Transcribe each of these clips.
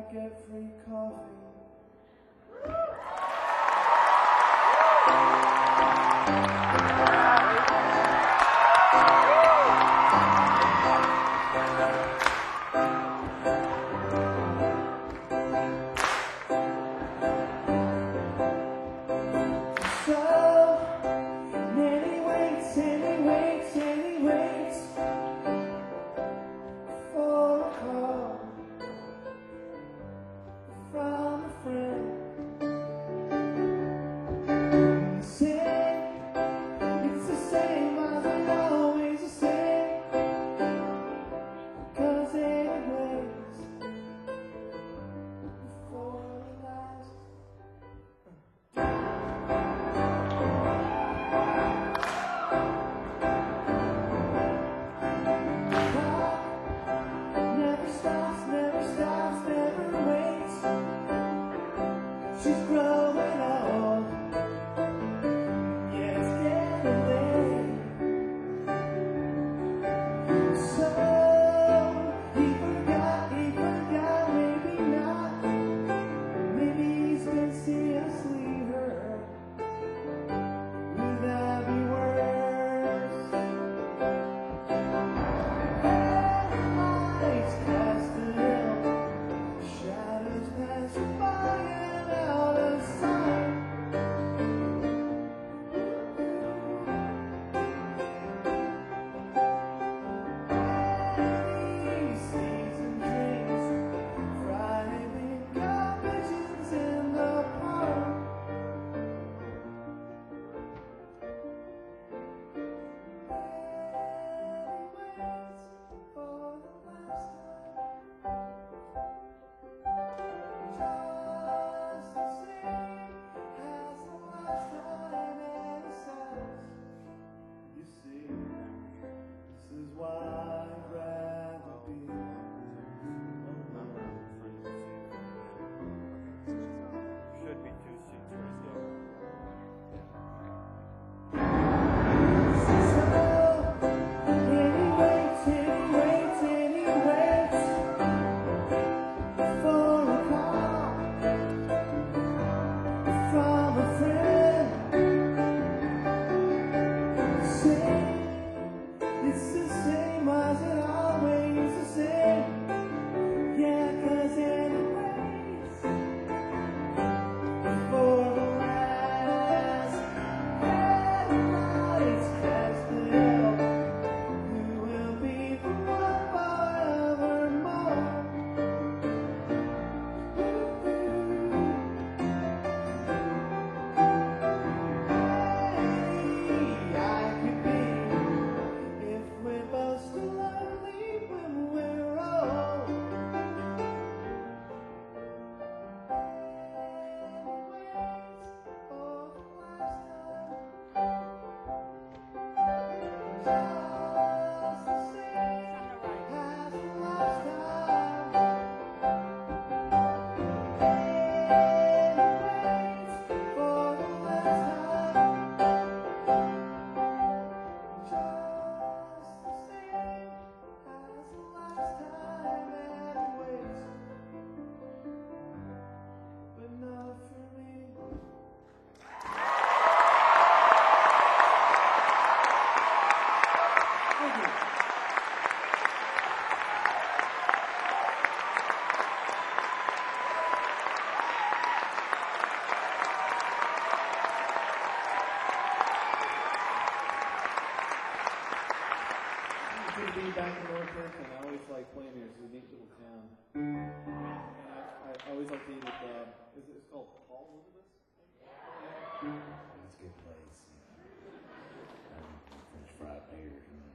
get free coffee. Back in Norfolk, and I always like playing here. It's a neat little town. And I always like to eat at, it's called Paul Elizabeth? Yeah. It's a good place. French fried beer.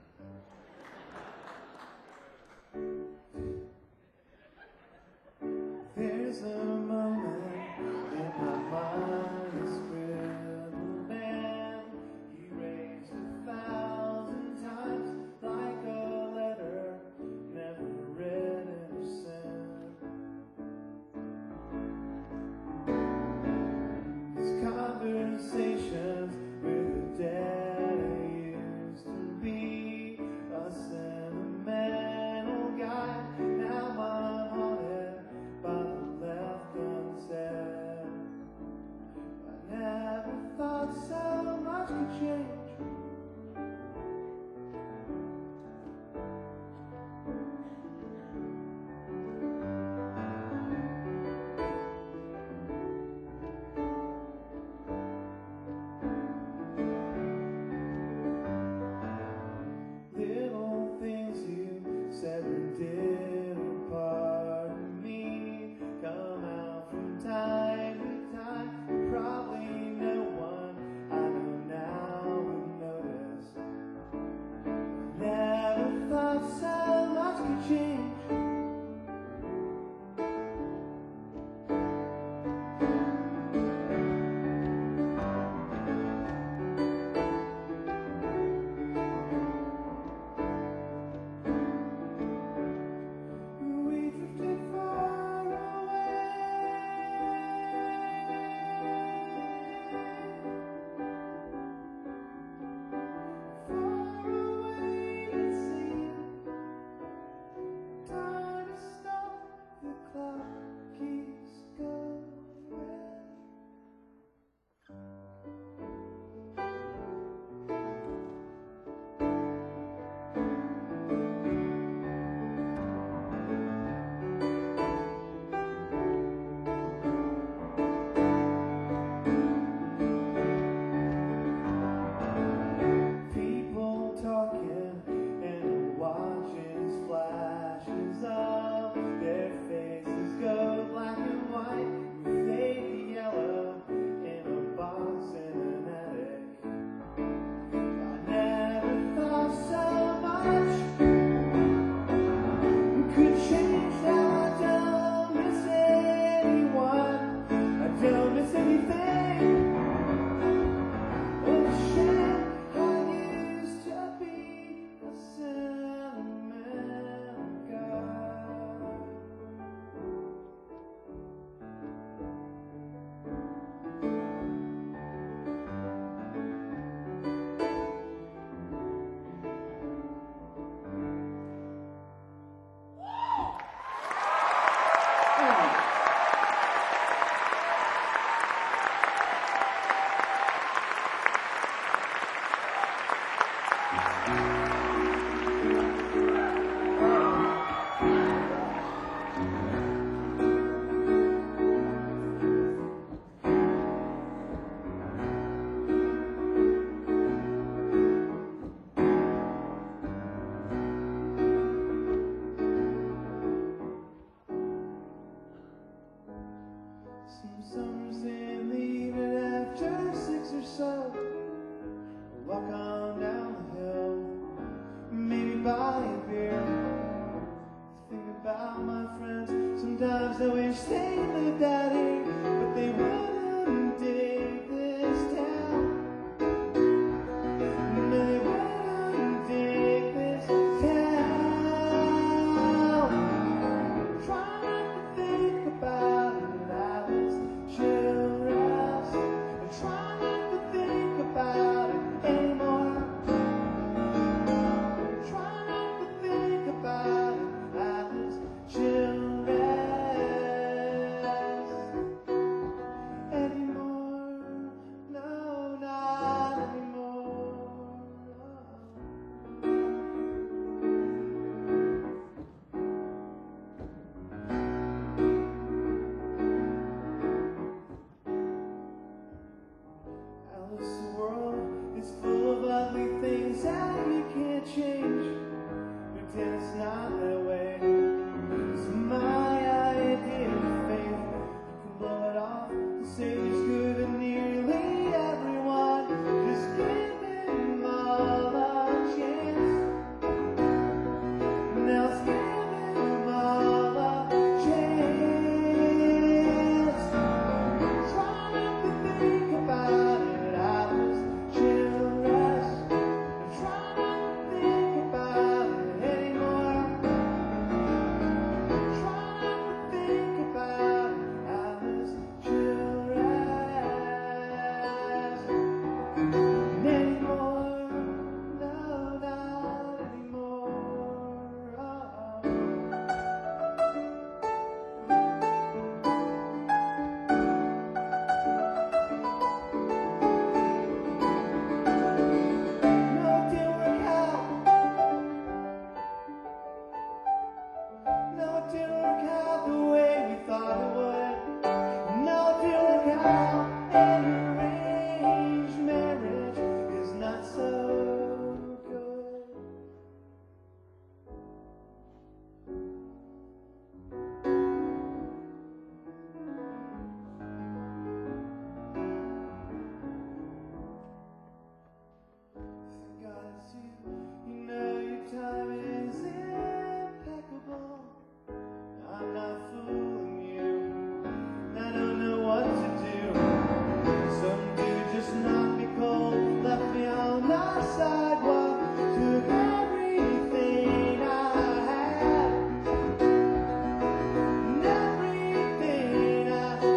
There's a moment in my mind is scribbled down. You raised 1,000 times like a letter never read or sent. These conversations with the dead I used to be a sentimental guy. Now I'm haunted by the I wish they lived out here, but they wouldn't dig this town. They wouldn't dig this town. Try not to think about it, Alice Childress. And try not to think about it anymore. Try not to think about it, Alice Childress, anymore. No, not anymore. Alice, the world is full of ugly things that you can't change. Pretend it's not that way. It's my idea of faith. You can blow it off and say it's good to nearly everyone. Just give them all a chance. Now let's give them all a chance. Try not to think about it, Alice Childress. Try not to think about it anymore. Try not to think about it, Alice Childress, anymore. No, not anymore. No, it didn't work out. No, it didn't work out the way we thought it would. No, it didn't work out. And arranged marriage is not so good. Thank God it's you. You know your time is impeccable. I'm not fooling you. I don't know what to do. Some dude just knocked me cold, left me on the sidewalk, took everything I had, and everything I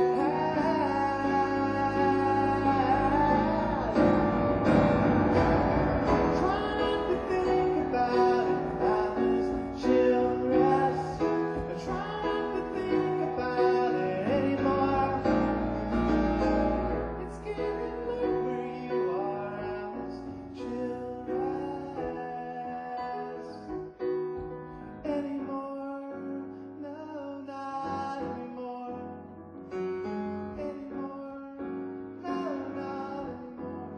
had. Try not to think about it, Alice Childress. Try not to think about it anymore. It's getting late where you are, Alice Childress, anymore. No, not anymore. Anymore. No, not anymore.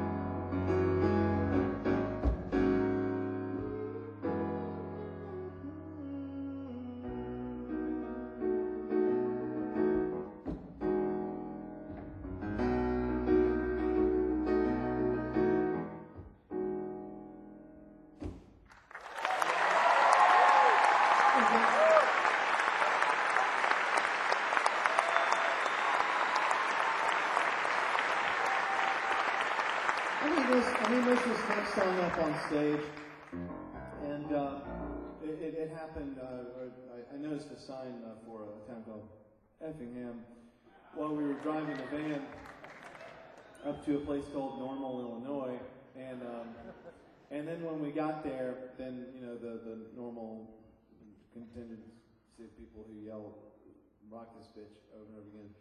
I mean, this was next song up on stage, and it happened. I noticed a sign for a town called Effingham while we were driving the van up to a place called Normal, Illinois, and then when we got there, then the normal contingency of people who yell "rock this bitch" over and over again.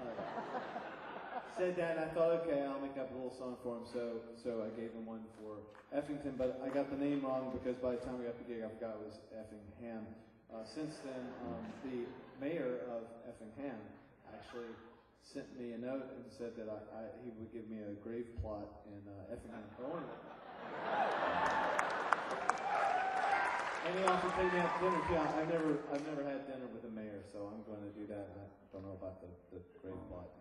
Said that, and I thought, okay, I'll make up a little song for him, so I gave him one for Effington, but I got the name wrong because by the time we got the gig, I forgot it was Effingham. Since then, the mayor of Effingham actually sent me a note and said that he would give me a grave plot in Effingham, Illinois. And he also paid me out to dinner too. I've never had dinner with the mayor, so I'm going to do that. I don't know about the grave plot.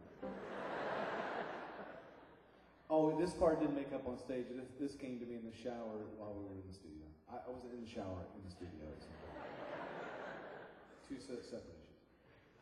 Oh, this part didn't make up on stage. This came to me in the shower while we were in the studio. I wasn't in the shower, in the studio. So. Two separate issues.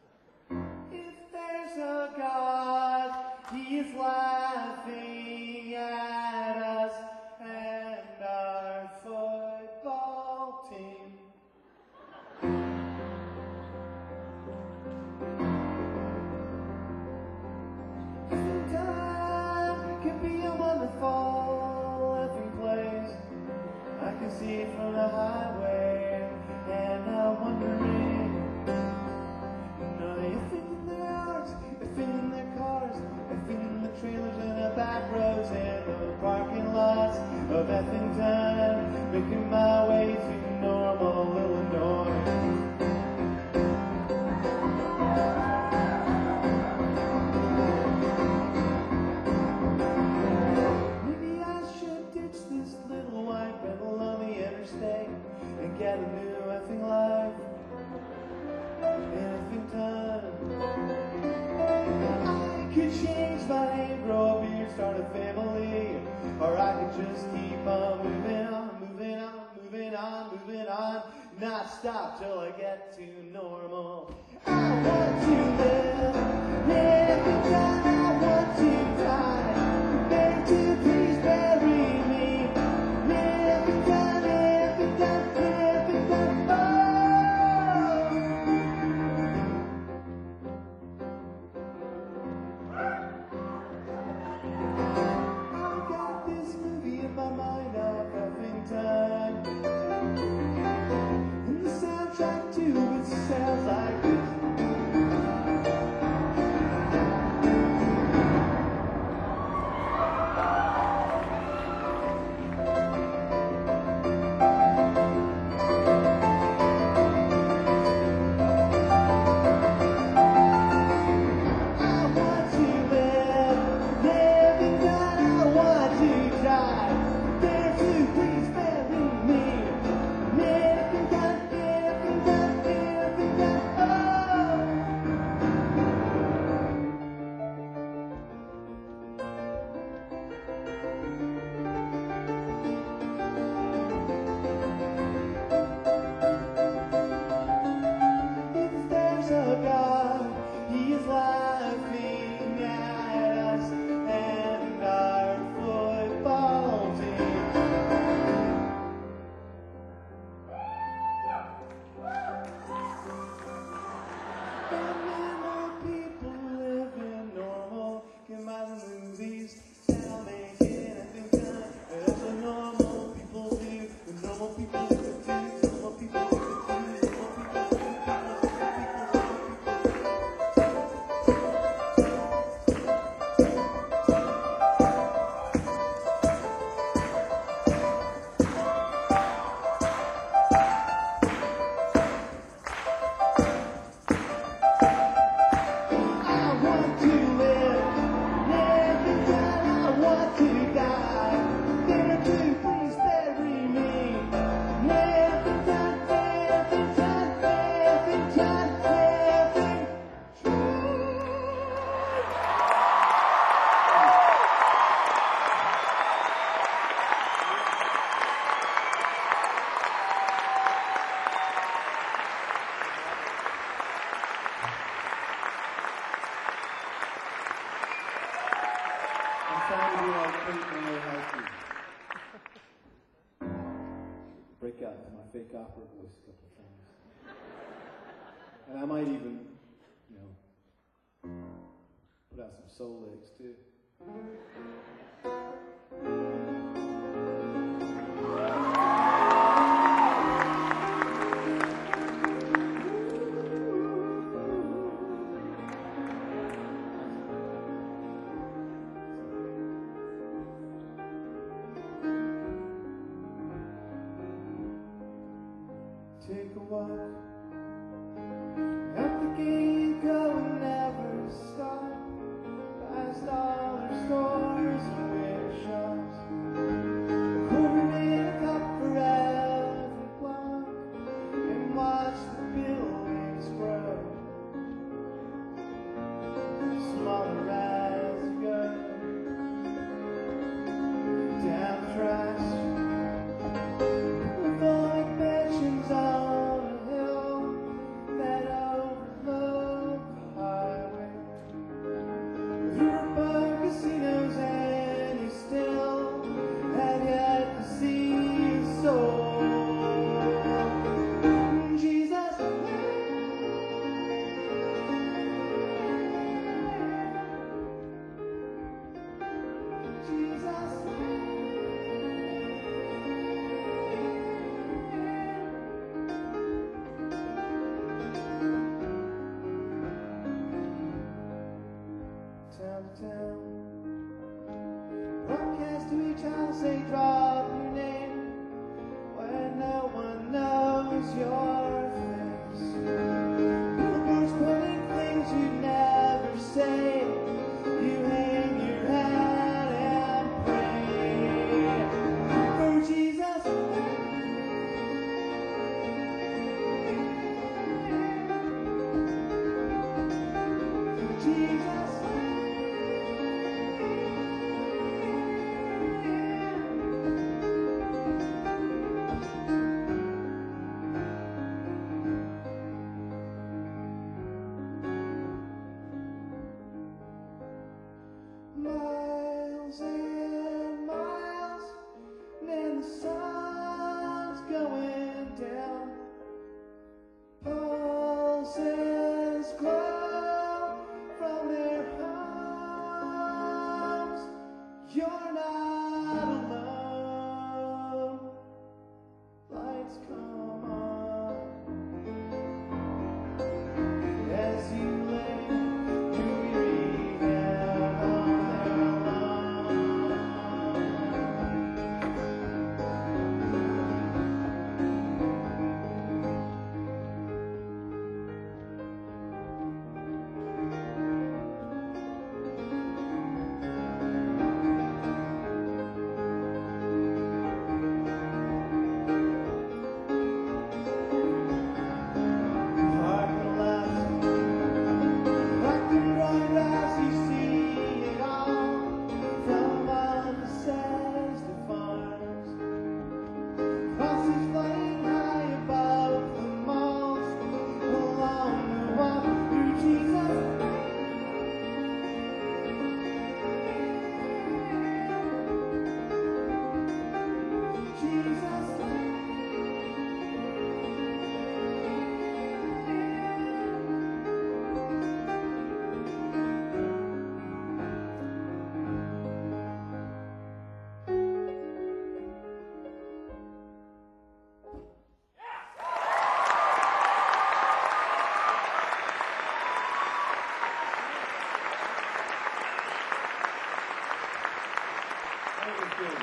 see from the highway, and I'm wondering, are they effing in their yards, effing in their cars, effing in the trailers and the back roads and the parking lots of Effington, making my way to Normal, Illinois. This little white rebel on the interstate and get a new effing life in Effington. I could change my name, grow a beard, start a family, or I could just keep on moving on, moving on, moving on, moving on, not stop till I get to Normal. I want to live in Effington, I want to die, beg to please bury me. Sounds like this. Break out to my fake opera voice a couple of times. And I might even, put out some soul legs too. Take a walk up the gate, go and never stop. Past dollar stores and beer shops, a quarter in a cup for every block, and watch the buildings grow, smaller as you go. Down the tracks, with all the mansions on a hill. times they drop your name when no one knows your face. Billboards putting things you'd never say. You hang your head and pray for Jesus. Jesus. Miles and miles, and the sun's going down. Pulses glow from their palms. You're not alone. Lights come on as you lay your weary head on their lawn. Hark the last, hark the bright as you see it all, from offices to farms, crosses flying high above the malls, along the walk through Jesus. Jesus. That was good.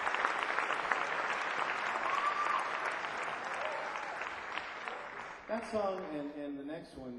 That song and the next one,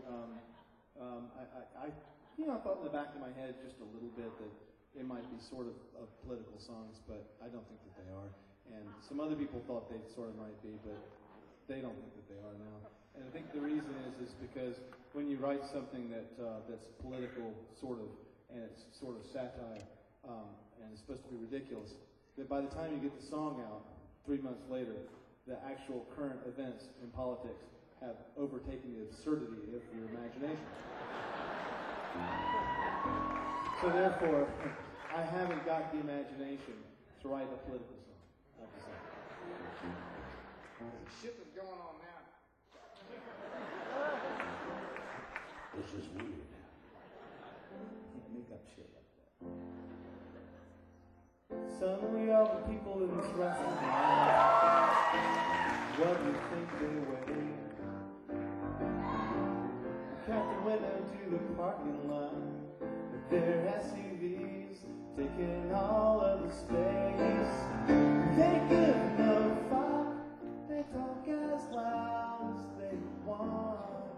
I thought in the back of my head just a little bit that they might be sort of political songs, but I don't think that they are. And some other people thought they sort of might be, but they don't think that they are now. And I think the reason is because when you write something that's political, sort of, and it's sort of satire, and it's supposed to be ridiculous, that by the time you get the song out, 3 months later, the actual current events in politics have overtaken the absurdity of your imagination. So therefore, I haven't got the imagination to write a political song. I have to say. Shit is going on now. This is weird. Can't make up shit like that. Suddenly all the people in this restaurant, what do you think they weigh? The captain went out to the parking lot with their SUVs, taking all of the space. They give no fuck, they talk as loud as they want.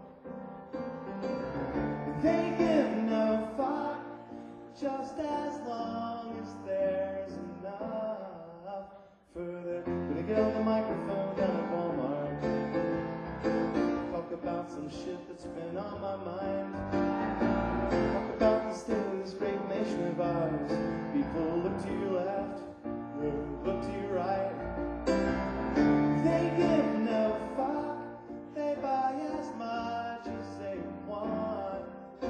They give no fuck, just as long as there's enough for them. Gonna get on the microphone down at Walmart, talk about some shit that's been on my mind. Talk about the state of this great nation of ours. People look to your left, look to your right. They give no fuck, they buy as much as they want.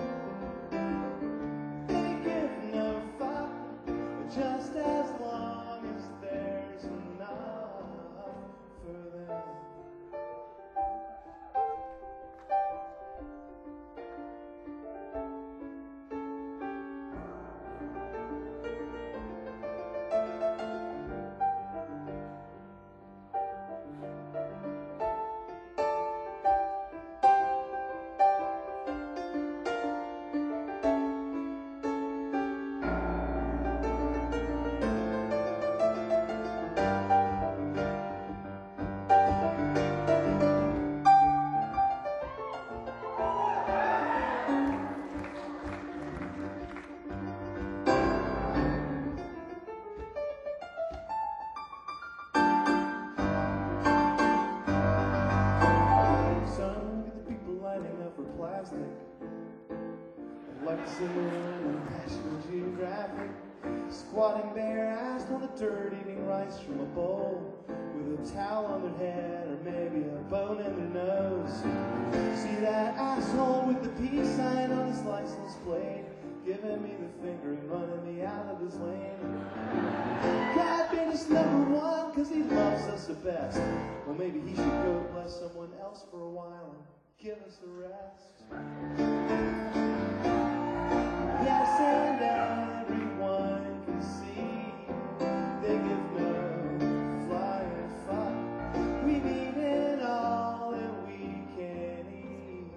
They give no fuck, just as long as there's enough for them. like the symbol in National Geographic. Squatting bare-assed on the dirt, eating rice from a bowl, with a towel on their head or maybe a bone in their nose. See that asshole with the peace sign on his license plate, giving me the finger and running me out of his lane. God made us number one because he loves us the best. Well, maybe he should go bless someone else for a while and give us a rest. Yes, and everyone can see they give no flying fuck. We need it all that we can eat.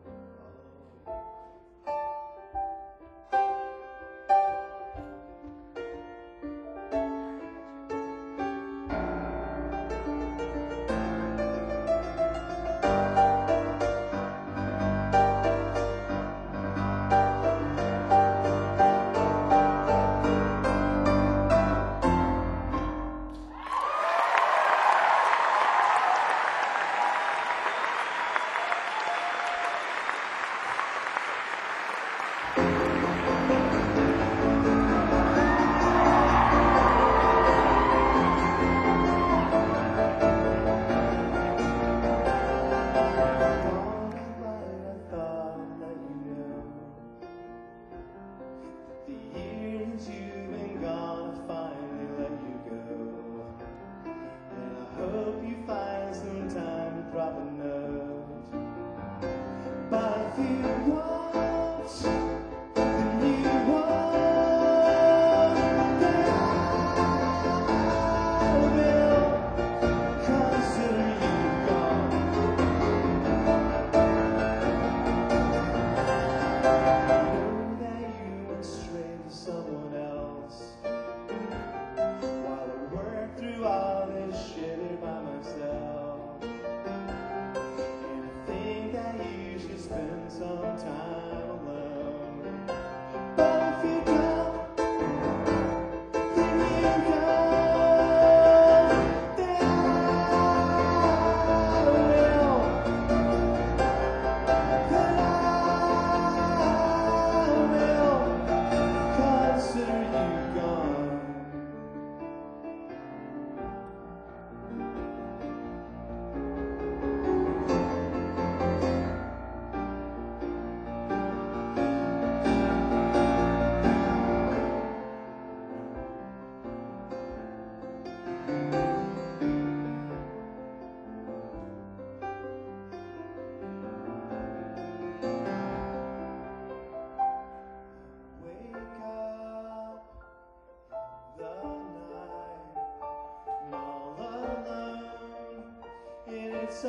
It's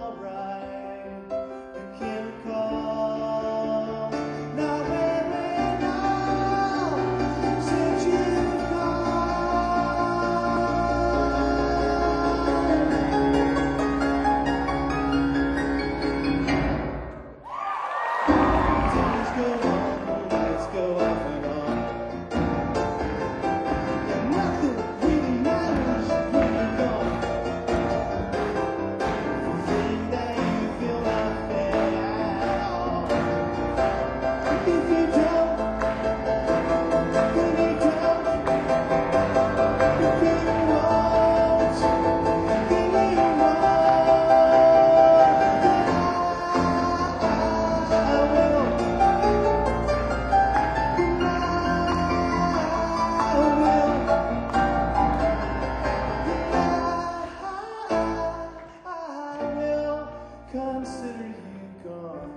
alright, you can call. Not wearing out since you've Days go on, lights go off and on, and nothing really matters when you're gone. Consider you gone.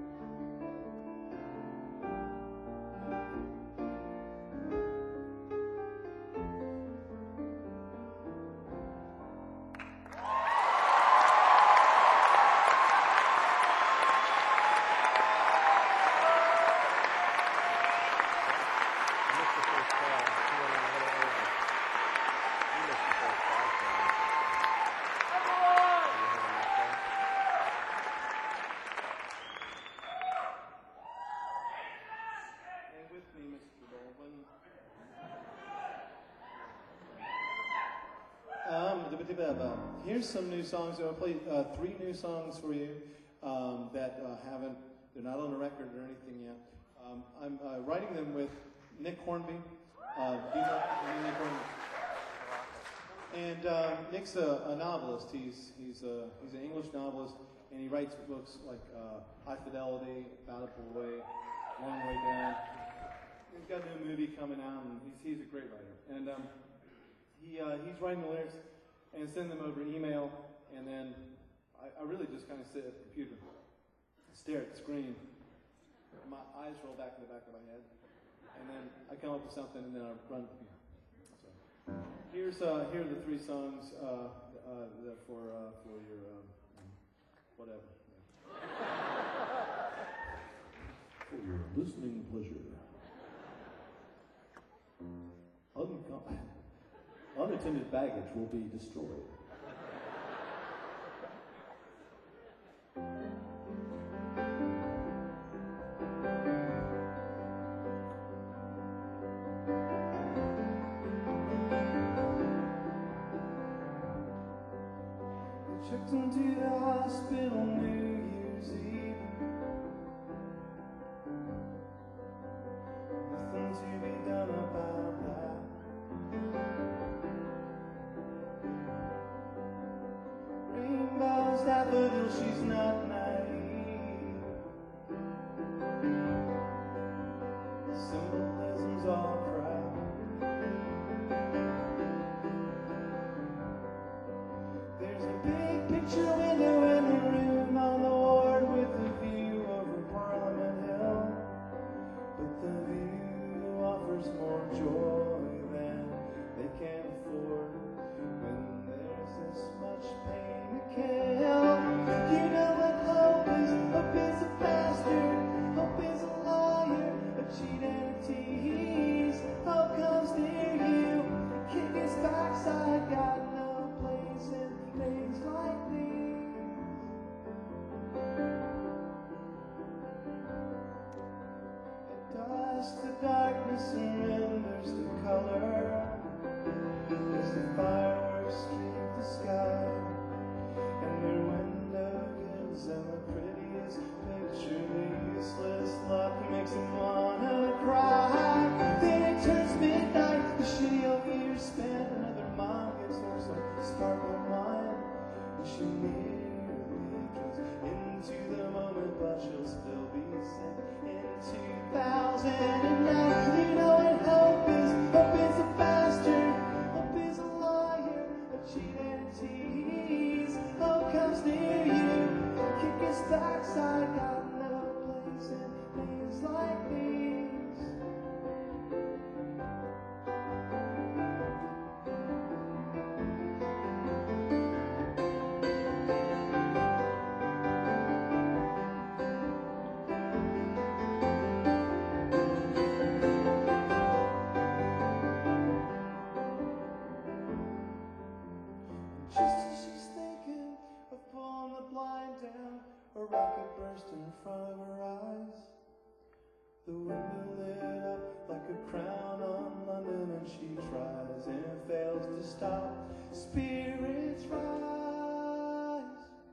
Here's some new songs. I'll play 3 new songs for you that they're not on the record or anything yet. writing them with Nick Hornby. Do you know Nick Hornby? And Nick's a novelist. He's an English novelist, and he writes books like High Fidelity, About a Boy, Long Way Down. He's got a new movie coming out, and he's a great writer. And he's writing the lyrics and sending them over email, and then I really just kind of sit at the computer, stare at the screen. My eyes roll back in the back of my head, and then I come up with something, and then I run the piano. So here are the three songs for your whatever. For your listening pleasure. Unattended baggage will be destroyed. Checked into the hospital New Year's Eve. Nothing to be done about that. Rainbows, daffodils, she's not naive. Symbolism's all crap. There's a big picture window in the room on the ward with a view over Parliament Hill. But the view offers more joy than they can afford when there's this much pain to kill. You know what hope is? Hope is a bastard. Hope is a liar, a cheat and a tease. Hope comes near you, kick his backside, got no place in days like these. At dusk, the darkness surrenders to color as the fireworks streak the sky, and their window gives them the prettiest picture. The useless luck makes them wanna cry. Then it turns midnight, the shitty old years spent. Another mom gives her some sparkling wine, and she nearly drinks into the moment, but she'll still be sent in 2009. You know what hope is? Hope is a bastard. Hope is a liar, a cheat and a tease. Hope comes near you, kick his backside, got no place in days like these. Just as she's thinking of pulling the blind down, a rocket burst in front of her eyes. The window lit up like a crown on London, and she tries and fails to stop. Spirits rise.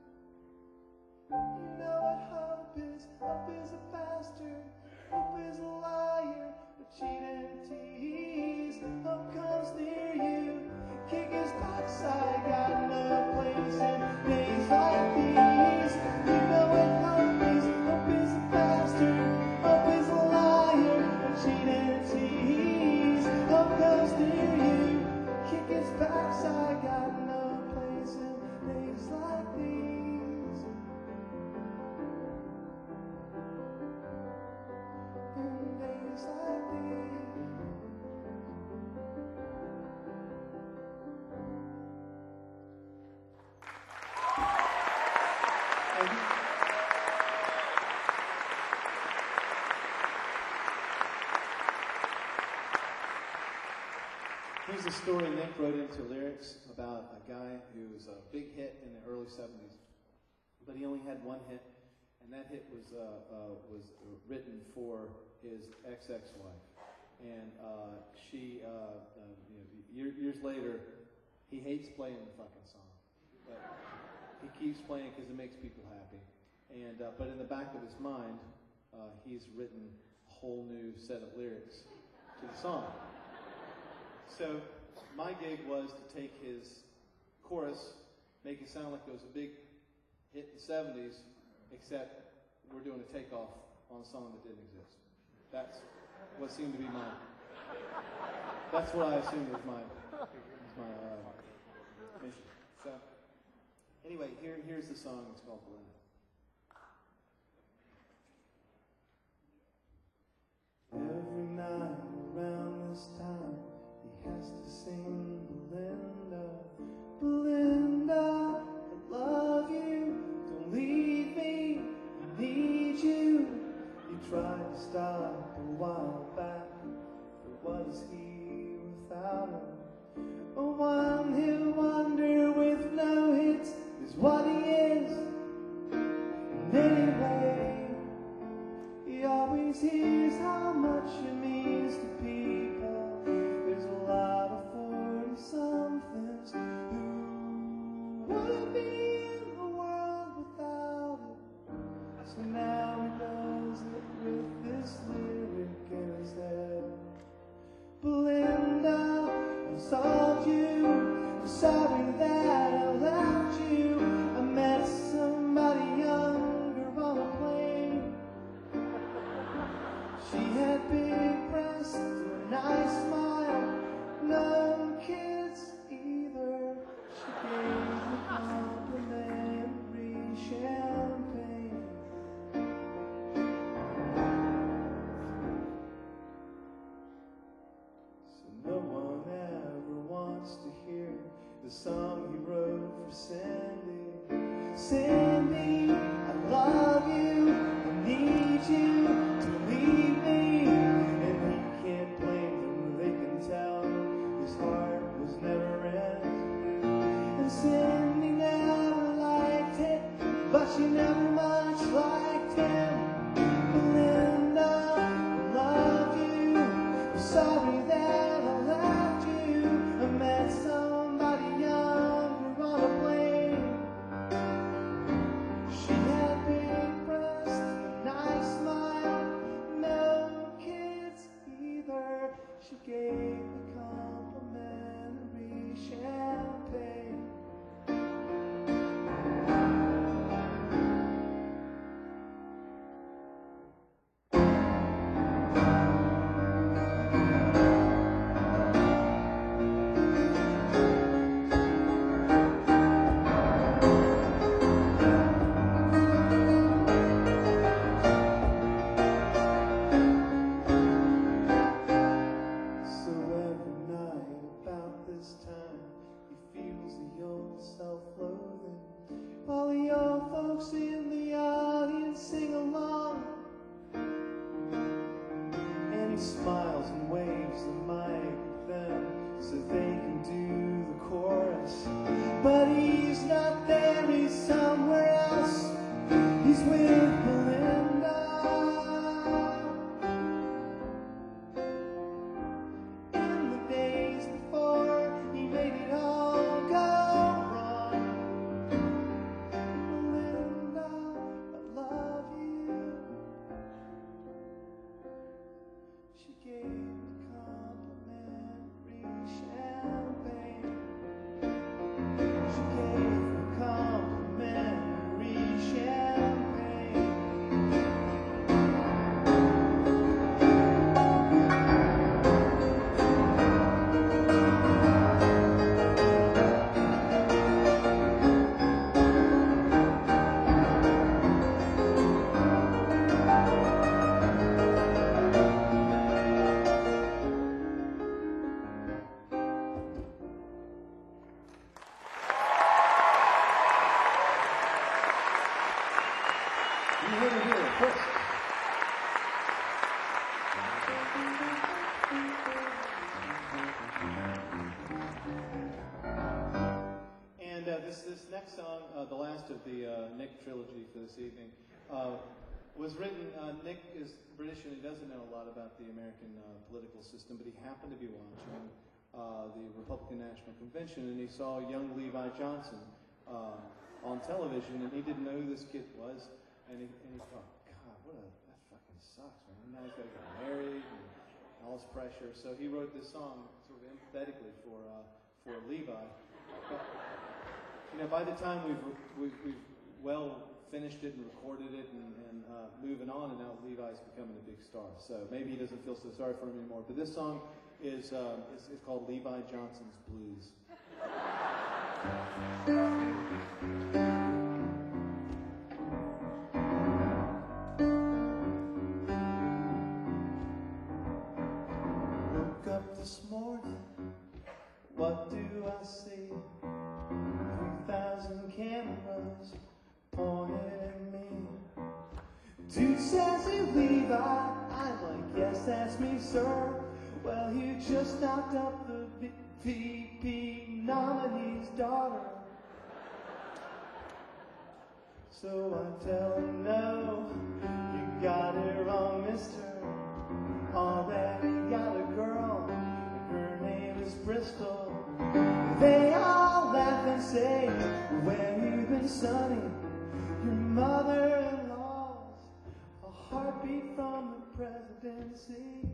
You know what hope is? Hope is a bastard. Hope is a liar, a cheat and a tease. Hope comes near you, kick his backside, got no place in days like these. You know what hope is? Hope is a bastard. Hope is a liar, a cheat and a tease. Hope comes near you, kick his backside, got no place in days like these. In days like these. Here's a story Nick wrote into lyrics about a guy who was a big hit in the early 70s, but he only had one hit, and that hit was written for his ex-wife. And she, years later, he hates playing the fucking song, but he keeps playing because it makes people happy. And but in the back of his mind, he's written a whole new set of lyrics to the song. So my gig was to take his chorus, make it sound like it was a big hit in the 70s, except we're doing a takeoff on a song that didn't exist. That's what seemed to be that's what I assumed was my mission. So anyway, here's the song. It's called Belinda. Every night around this time, he has to sing Belinda, Belinda, I love you, don't leave me, I need you. You tried to stop a while back, but what is he without her? A one-hit wonder with no hits is what he is. And anyway, he always hears how much it means to people. There's a lot of 40-somethings who would be in the world without it. So now he does it with this lyric in his head. Belinda, I saw you, I'm sorry that I left you. I met somebody younger on a plane. She had big breasts and a nice smile, no kids either. She gave me complimentary champagne. So no one ever wants to hear the song he wrote for Cindy. Cindy, I love you, I need you to leave me. And he can't blame them, they can tell his heart was never in. And Cindy never liked it, but she never much liked him. Belinda, I love you, I'm sorry that I left you. I met somebody younger on a plane. She had big breasts and a nice smile, no kids either. She gave me complimentary champagne. So every night about this time, he feels the old self-loathing, while the old folks in the audience sing along. And he smiles and waves the mic at them so they can do the chorus. But he's not there, he's somewhere else. He's with Belinda. In the days before he made it all go wrong. Belinda, I love you. She gave me complimentary champagne. She gave me complimentary champagne. You heard it here first. And this next song, the last of the Nick trilogy for this evening, was written. Nick is British and he doesn't know a lot about the American political system, but he happened to be watching the Republican National Convention and he saw young Levi Johnson on television and he didn't know who this kid was. And he thought, God, that fucking sucks, man. Now he's got to get married and all this pressure. So he wrote this song sort of empathetically for Levi. But, you know, by the time we've well finished it and recorded it and moving on, and now Levi's becoming a big star. So maybe he doesn't feel so sorry for him anymore. But this song is called Levi Johnson's Blues. Woke up this morning, what do I see? 3,000 cameras pointed at me. Dude says, "Hey Levi," I'm like, "Yes, that's me, sir." "Well, you just knocked up the VP nominee's daughter." So I tell him, "No, you got it wrong, mister. Already got a girl, and her name is Bristol." They all laugh and say, "Where you been, sonny? Your mother-in-law's a heartbeat from the presidency."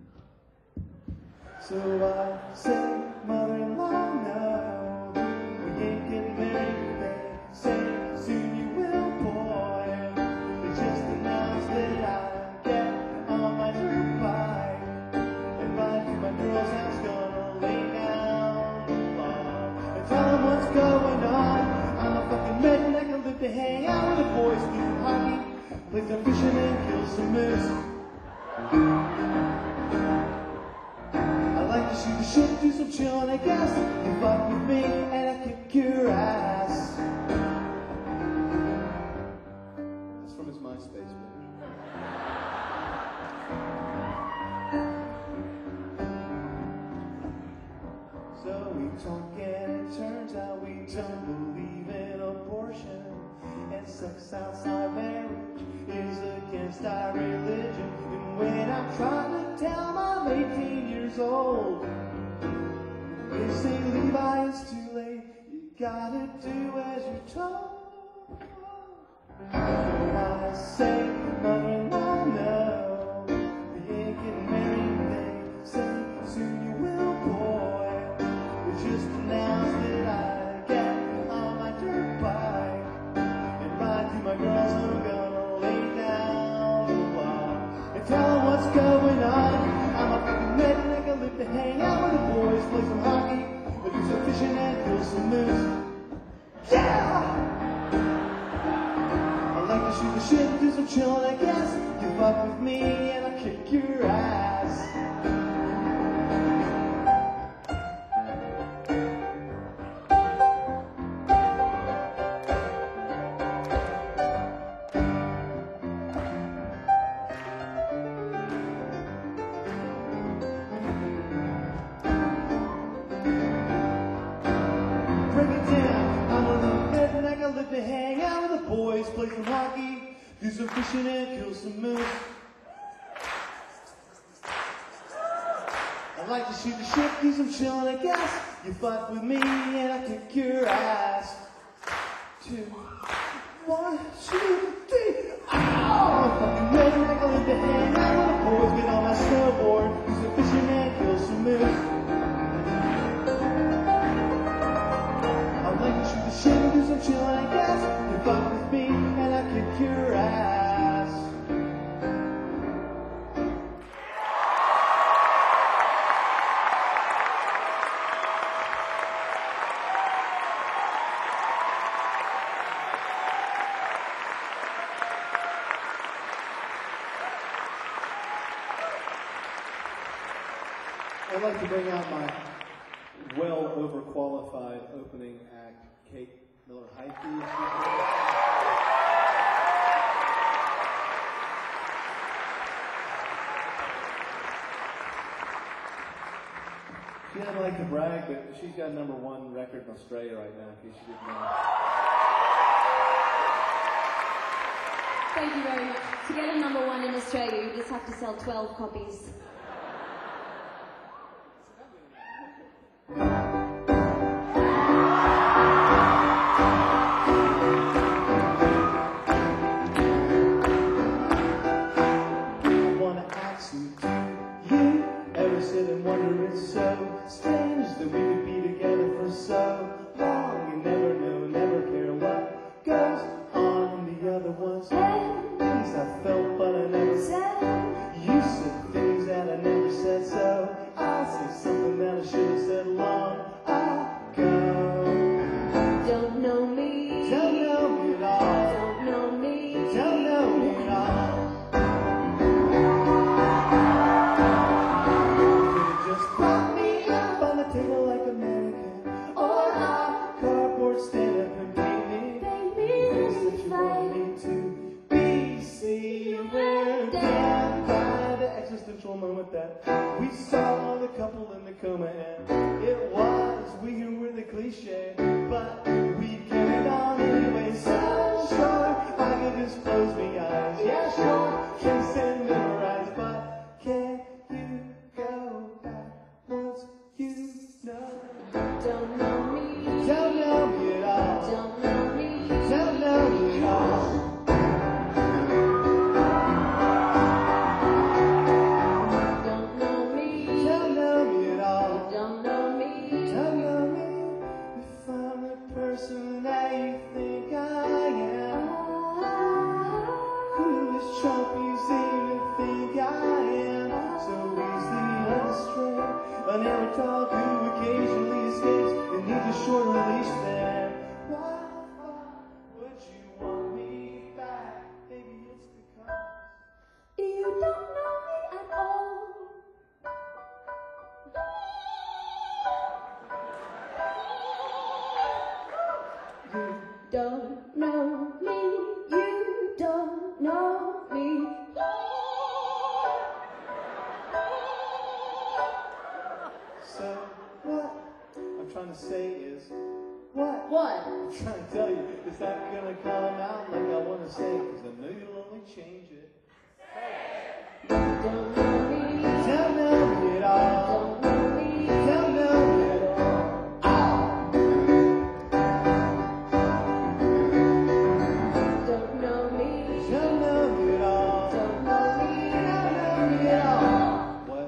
So I say, "Mother-in-law, no, we ain't getting married." They say, "Soon you will, boy." They just announced that I get on my dirt bike and ride to my girl's house, gonna lay down the law and tell them what's going on. I'm a fucking redneck, I live to hang out with the boys, do some hockey, play some fishing and kill some moose. I like to shoot the shit, do some chillin', I guess. You fuck with me and I kick your ass. That's from his MySpace page. So we talk and it turns out we don't believe in abortion, and sex outside marriage is against our religion. And when I'm trying to tell them I'm 18 years old, they say, "Levi, it's too late, you gotta do as you're told." So I say, "Mother-in-law, no, we ain't getting married." They say, "Soon you will, boy." We just announced that I get on my dirt bike and ride to my girls. I'm gonna lay down the law and tell them what's going on. I'm a fucking redneck, I live to hang out with the boys, play some hockey, but do some fishing and kill some moose. Yeah! I like to shoot the shit, do some chillin', I guess. You fuck with me and I'll kick your ass. Break it down. I'm a little redneck, I live to hang out with the boys, play some hockey, do some fishing and kill some moose. I like to shoot the shit, do some chillin', I guess. You fuck with me and I kick your ass. 2, 1, 2, 3. Ow! Fucking redneck, I live to hang out with the boys, get on my snowboard, do some fishing and kill some moose. I like to shoot the shit and do some chillin', I guess. You fuck with me and I kick your ass. I'd like to bring out my well overqualified opening act, Kate Miller-Heidke. She doesn't like to brag, but she's got #1 record in Australia right now, in case you didn't know. Thank you very much. To get a #1 in Australia, you just have to sell 12 copies. tracksuit. Do you ever sit and wonder it's so strange that we could be together for so long and never know, never care what goes on in the other one's head? Things I felt but I never said. You said things that I never said, so I'll say something that I should have said long ago. Don't know me. Don't know me at all. Don't know me. Don't know me at all. Could've just propped me up on the table like a mannequin, or a cardboard stand-up and paint me things that you wanted me to be. See, you were down by the existential moment that we saw the couple in the coma, and it was we who were the cliche, but we carried on anyway. So sure, I could just close my eyes. Yeah, sure, can sit and memorize, but can you go back once you know? Don't know me. Don't know me at all. Don't know me. Don't know me at all. Don't know me. Don't know me at all. Don't know me. Don't know me. If I'm the person that you think I am, who is Trump seem to think I am? So easily astray, a never dog who occasionally escapes and needs a shorter leash than. Why the fuck would you want me back? Maybe it's because You don't know me at all. You don't know me. You don't know me. so. What I'm trying to say is, what? What? I'm trying to tell you, is that gonna come out like I want to say? Because I know you'll only change it. Don't know me. Don't know me at all. Don't know me. Don't know me at all. Don't know me. Don't know me at all. Don't know me. Don't know me at all. What?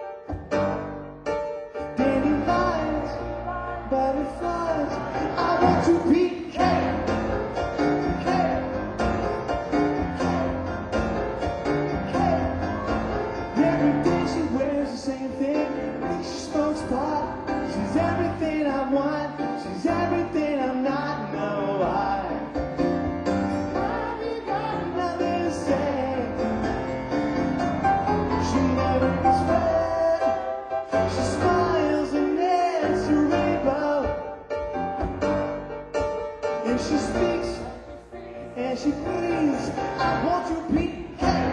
Butterflies, I want she please? I want to be. Hey.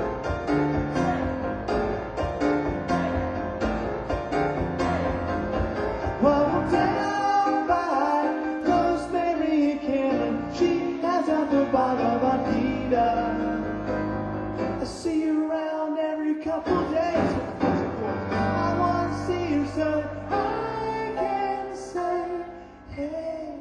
Well, we're down by Rosemary Canyon. She has at the bottom of Anita. I see you around every couple days. I want to see you so I can say, hey.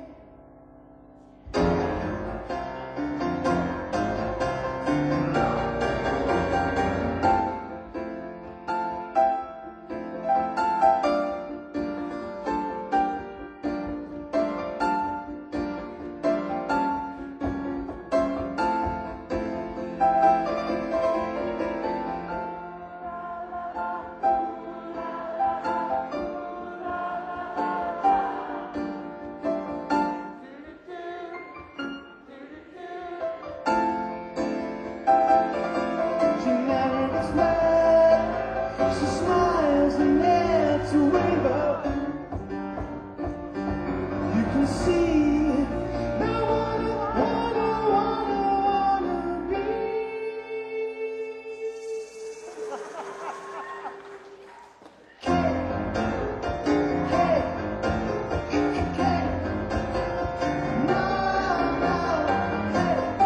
She smiles and it's a rainbow. You can see I wanna be. Hey, hey, no, hey.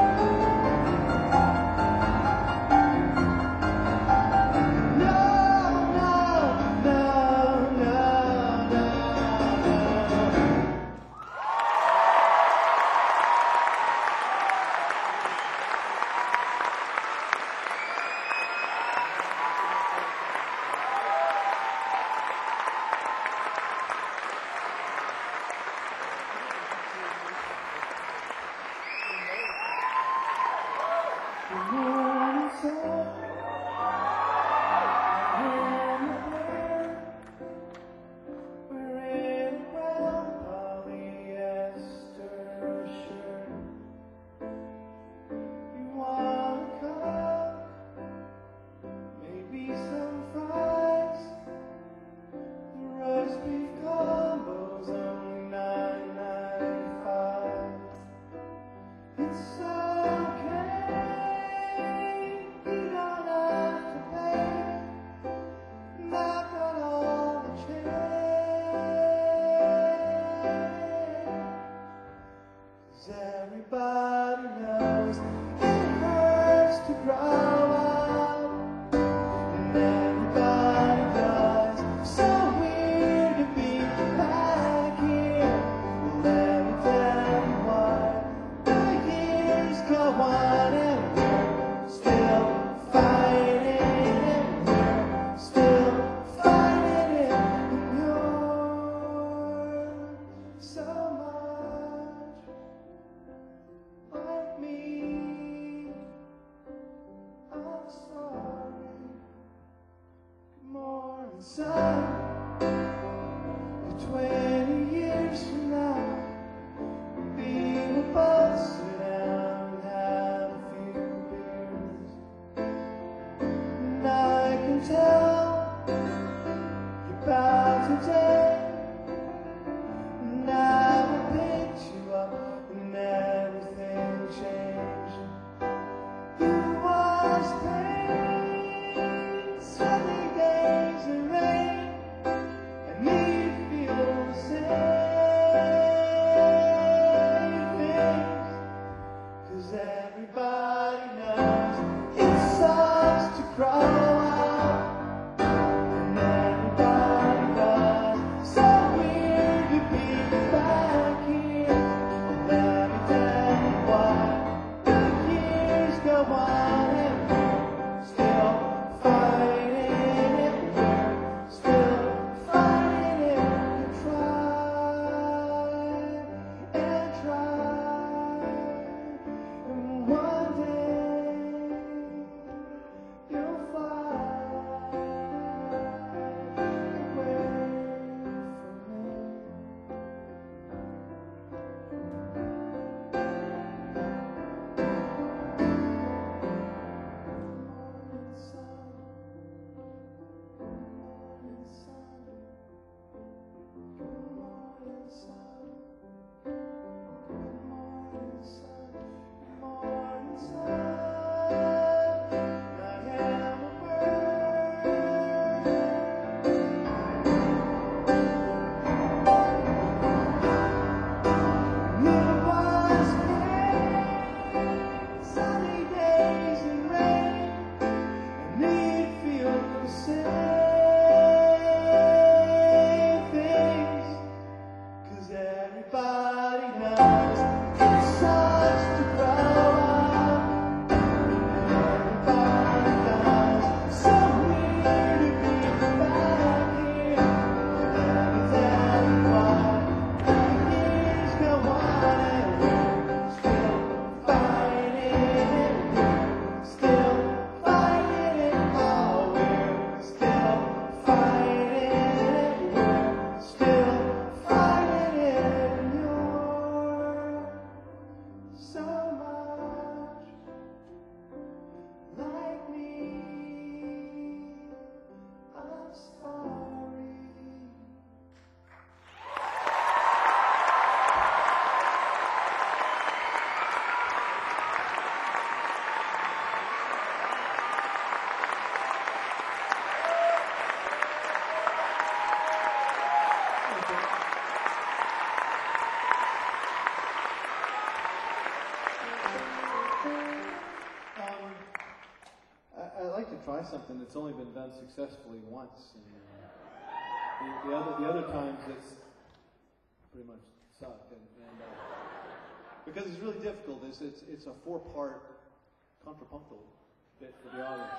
something that's only been done successfully once, and the other times it's pretty much sucked. And because it's really difficult, it's a 4-part contrapuntal bit for the audience.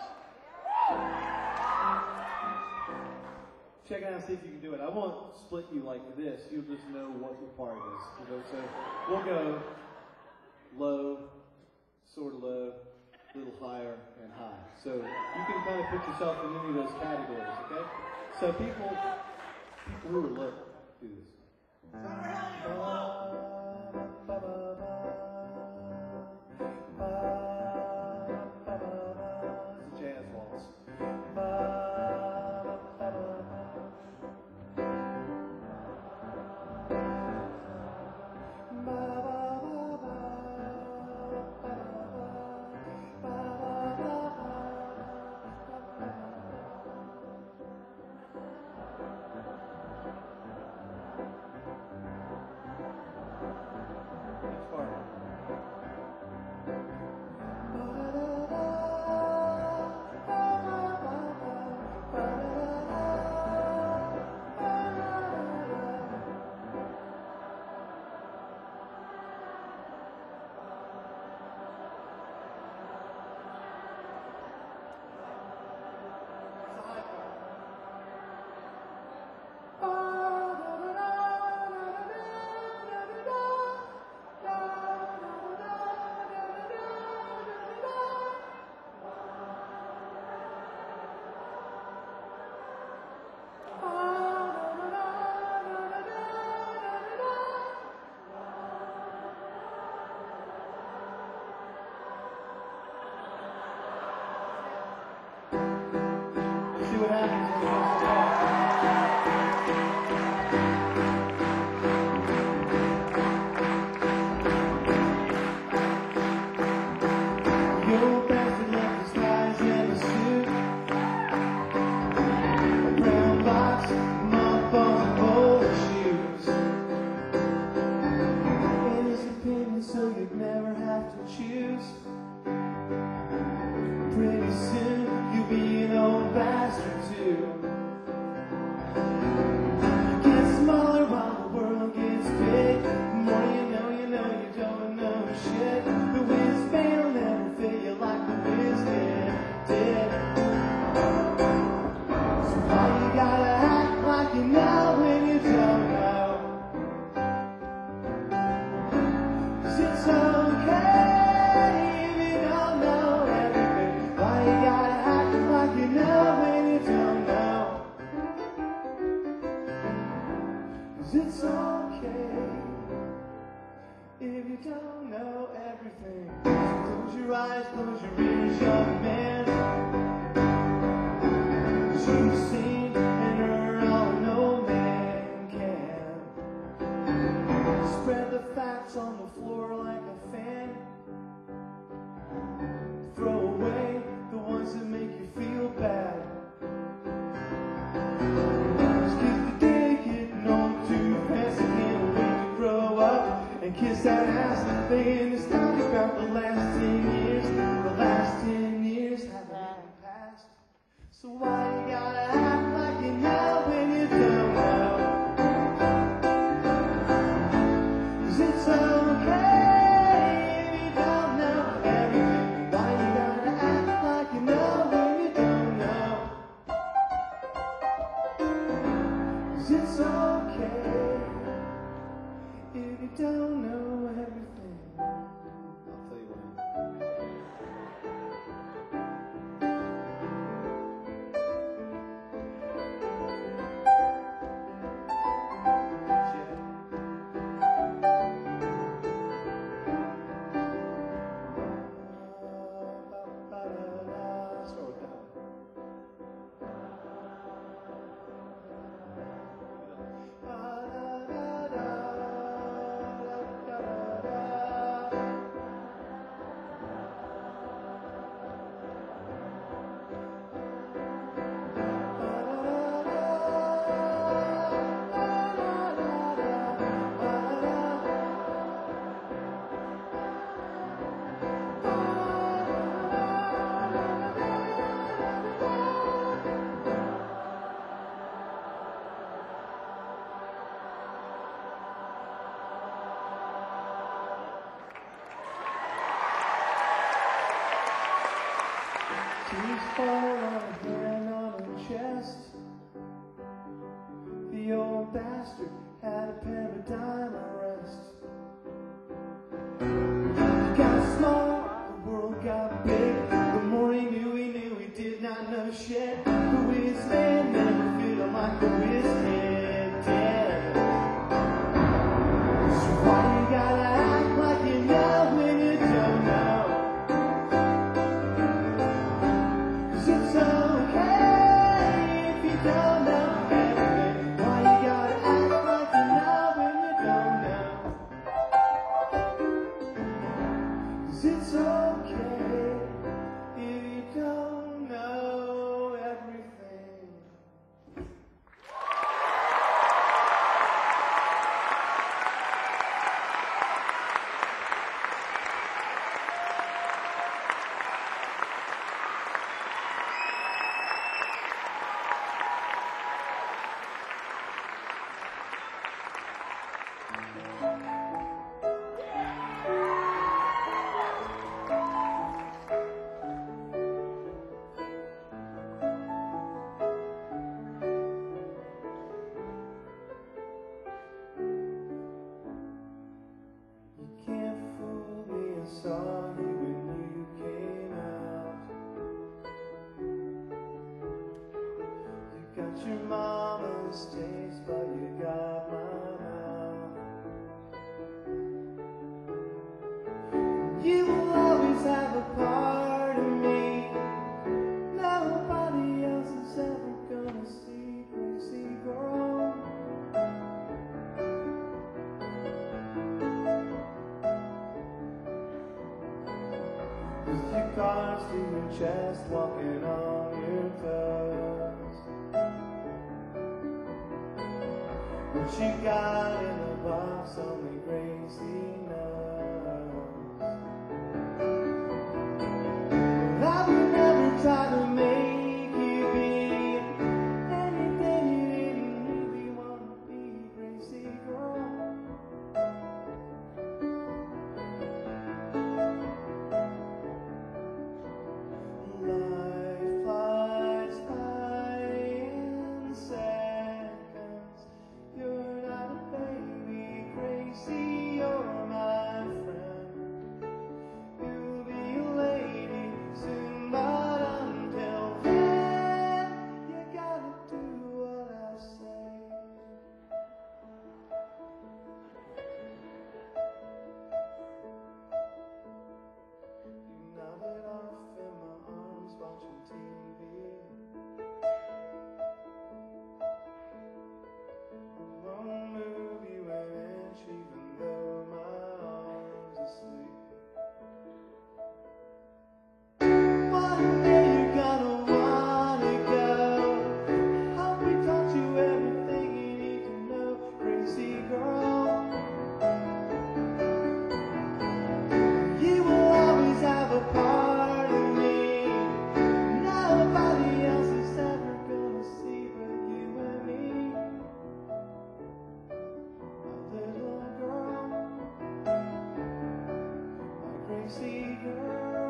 Check it out and see if you can do it. I won't split you like this. You'll just know what the part is. So we'll go low, sort of low, a little higher, and high. So you can kind of put yourself in any of those categories, okay? So people who are low do this. It's a jazz waltz. Next part. See what happens when we get the old bastard left his ties in a suit, a brown box, mop on a bowl of shoes. In his opinion, so you'd never have to choose. Pretty soon you'll be an old bastard too. You get smaller while the world gets big. The more you know you don't know shit. The whiz bang will never fit you like the whiz did. So why you gotta act like you know when you don't know? 'Cause it's okay if you don't know everything. Why you gotta act like you know when you don't know? 'Cause it's okay if you don't know everything. So close your eyes, close your ears, young man. 'Cause you've seen and heard all an old man can. Spread the facts on the floor like a fan. Throw away the ones that make you feel bad. 'Cause kids today getting old too fast. They can't wait to grow up and kiss that ass. They ain't nostalgic about the last 10 years. The last 10 years haven't even passed. So why you gotta act like you know when you don't know? 'Cause it's okay if you don't know everything. Why you gotta act like you know when you don't know? 'Cause it's okay if you don't know everything. I'll tell you what. Start with that. fall on a hand on her chest. The old bastard had a paradigm arrest. Got small, the world got big. The more he knew he did not know shit. The whiz man never feeling like the whiz head dead. So why you gotta act like you know when you don't know? 'Cause it's okay if you don't know everything. Why you gotta act like you know when you don't know? 'Cause it's okay if you don't know everything. You can't fool me, I saw you when you came out. You got your mama's taste, but you got my mouth. You will always have a part of me. Nobody else is ever gonna see Gracie grow. With your cards to your chest, walking on your toes. What you got in the box, only Gracie knows. I would never try to make you be anything you didn't really want to be, Gracie girl. Life flies by in seconds. You're not a baby, Gracie, you're my friend. You'll be a lady soon, but until then, you gotta do what I say. You nodded off in my arms watching TV. I won't move you an inch even though my arm's asleep. One day you're gonna wanna go. Hope we taught you everything you need to know, Gracie girl. You will always have a part of me. Nobody else is ever gonna see but you and me. My little girl, my Gracie girl.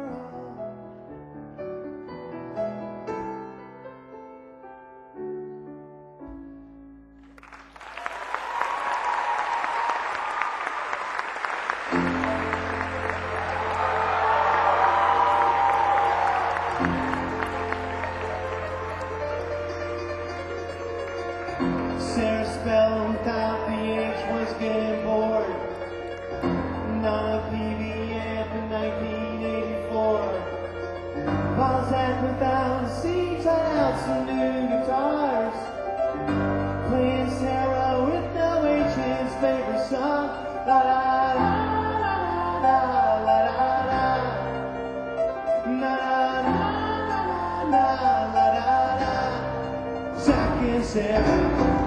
Sarah spelled without the H was getting bored. Not a PBF in 1984. Balzac without a C, tried out some new guitars. Playing Sarah with no H, his favorite song. La la la la la la la. Na na na na na la la. Zack and Sarah.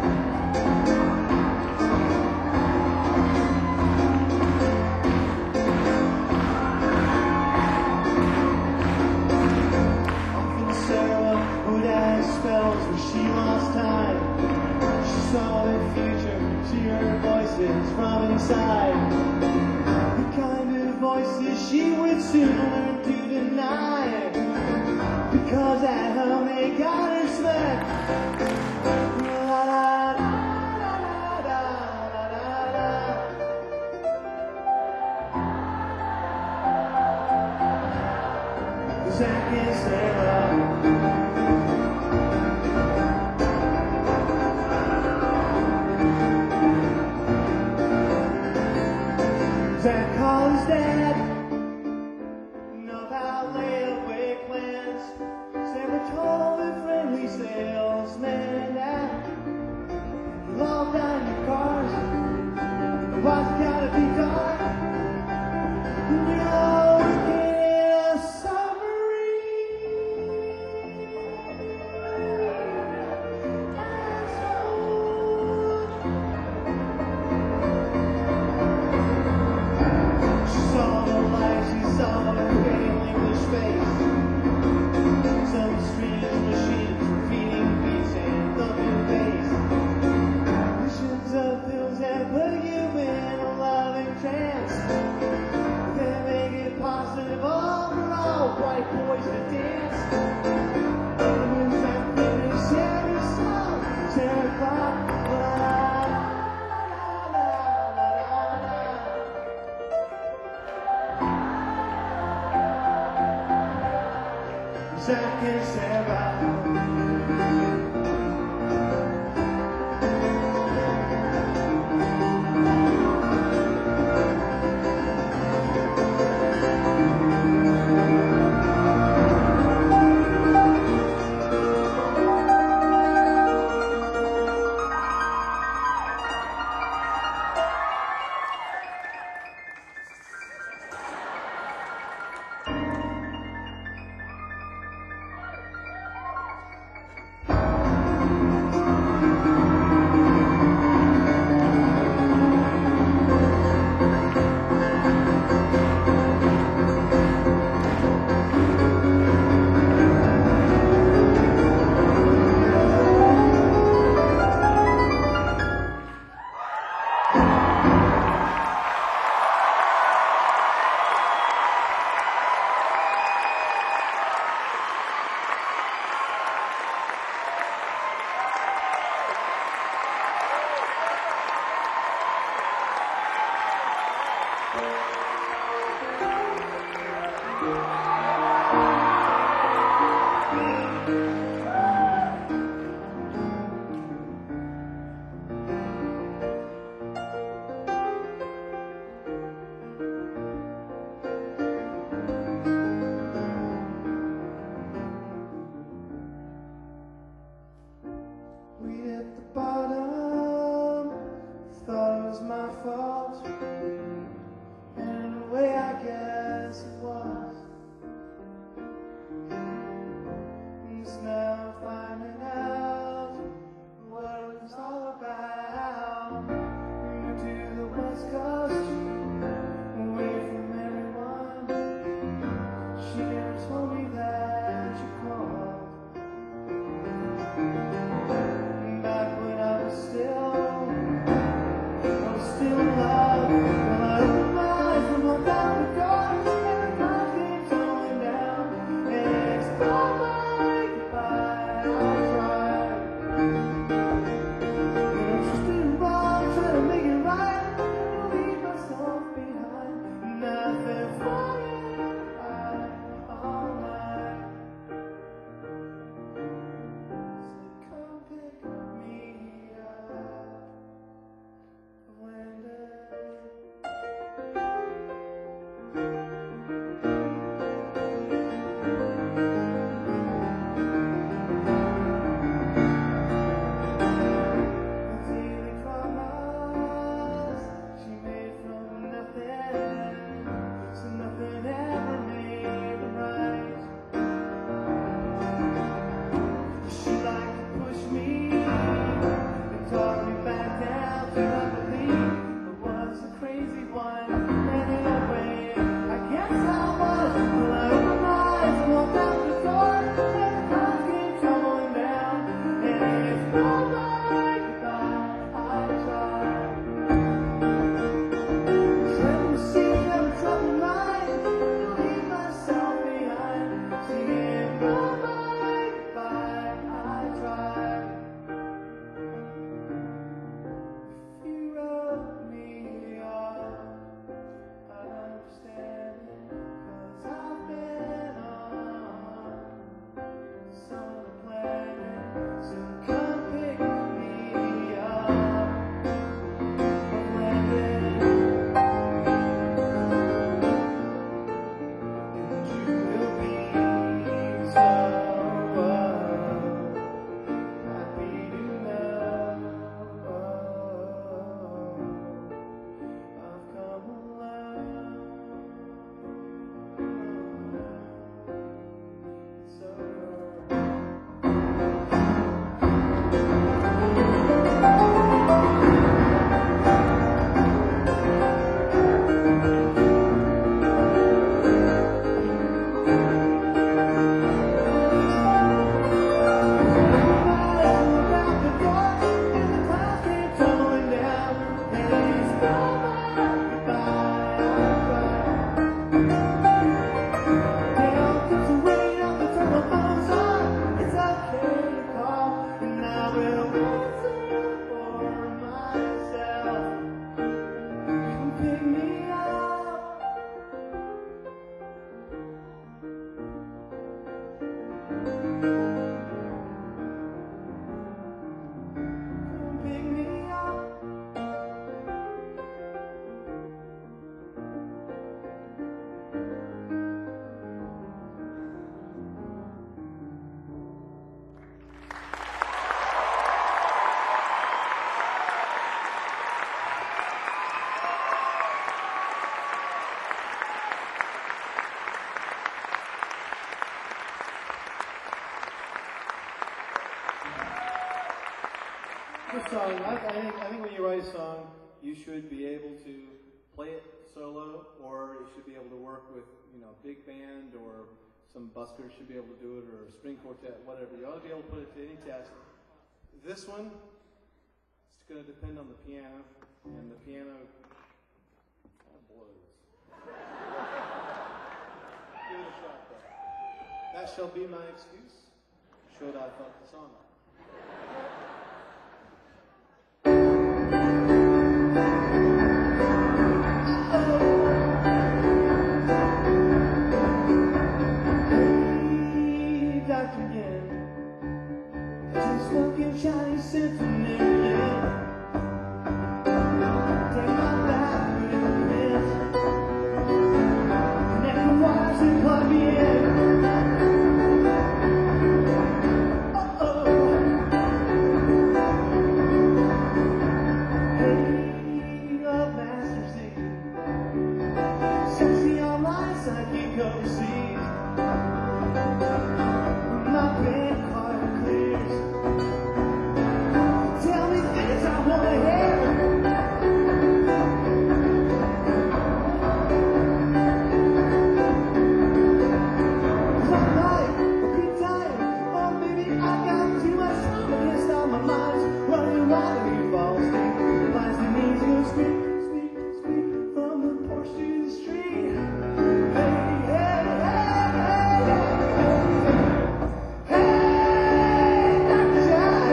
Often Sarah would ask spells where she lost time. She saw the future, she heard voices from inside. The kind of voices she would soon learn to deny. 'cause at home they got her smacked. La la la la la la la la. Zach and Sarah. Zach called his dad, know about layaway plans. Sarah told the friendly salesman that you'll all down your cars. The watch gotta be dark. And you're working in a submarine. She saw the light, she saw the pale English face. Some strange machines repeating beats and thumping bass. Visions of films that put you in a loving trance. They make it possible for all white boys to dance. And in fact, finish every song. Sarah Clark, la la la la la la la. Zach and Sarah. We hit the bottom, thought it was my fault, and in a way I guess it was. It's now finding out what it was all about. We moved to the West Coast, away from everyone. She never told me that you called. Back when I was still in love. song, I think when you write a song, you should be able to play it solo, or you should be able to work with, big band, or some buskers should be able to do it, or a string quartet, whatever. You ought to be able to put it to any test. This one, it's going to depend on the piano, and the piano kind of blows. Give it a shot, though. That shall be my excuse, should I fuck the song up. Chinese symphony, yeah. Take my back, put it in this. Connect the wires and plug me in. Hey, love master Z. Sexy on my side, keep overseas. My bank card clears. Tell me things I wanna hear. I'm like a good time, or maybe I got too much time against all my minds. Running around you fall asleep. Lines that needs to speak from the porch to the street. Hey, hey, hey, hey, hey, hey, Dr. Jack.